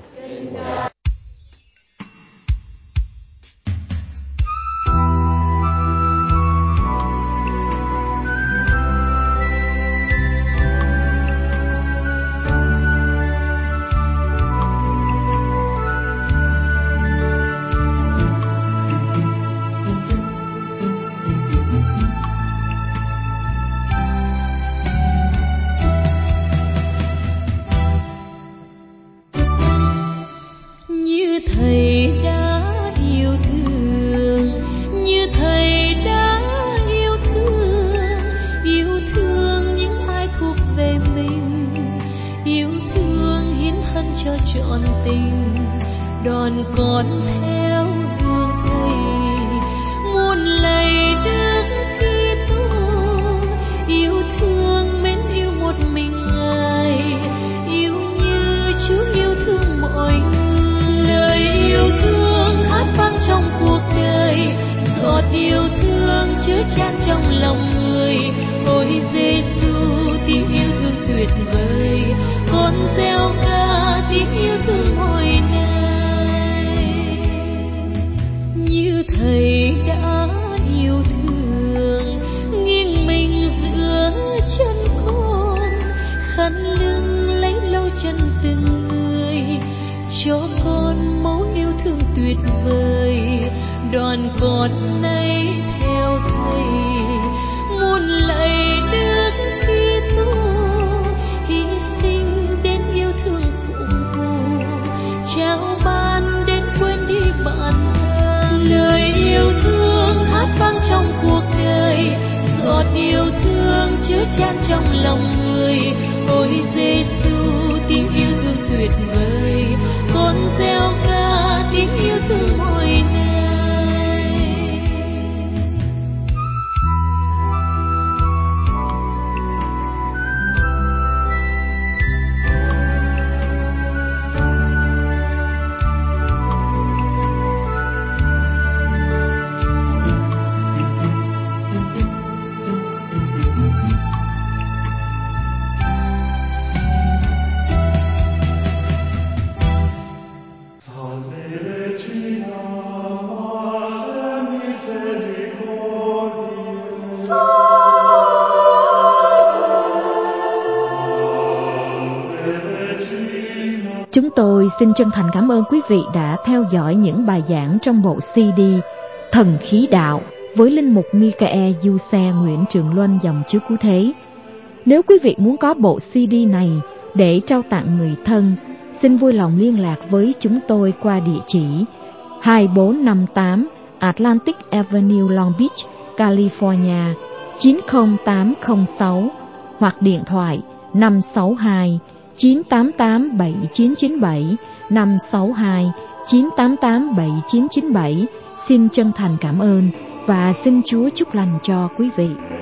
Chúng tôi xin chân thành cảm ơn quý vị đã theo dõi những bài giảng trong bộ CD Thần Khí Đạo với linh mục Michael Giuse Nguyễn Trường Luân dòng Chúa Cứu Thế. Nếu quý vị muốn có bộ CD này để trao tặng người thân, xin vui lòng liên lạc với chúng tôi qua địa chỉ 2458 Atlantic Avenue, Long Beach, California 90806 hoặc điện thoại 562 988 7997 562 988 7997. Xin chân thành cảm ơn và xin Chúa chúc lành cho quý vị.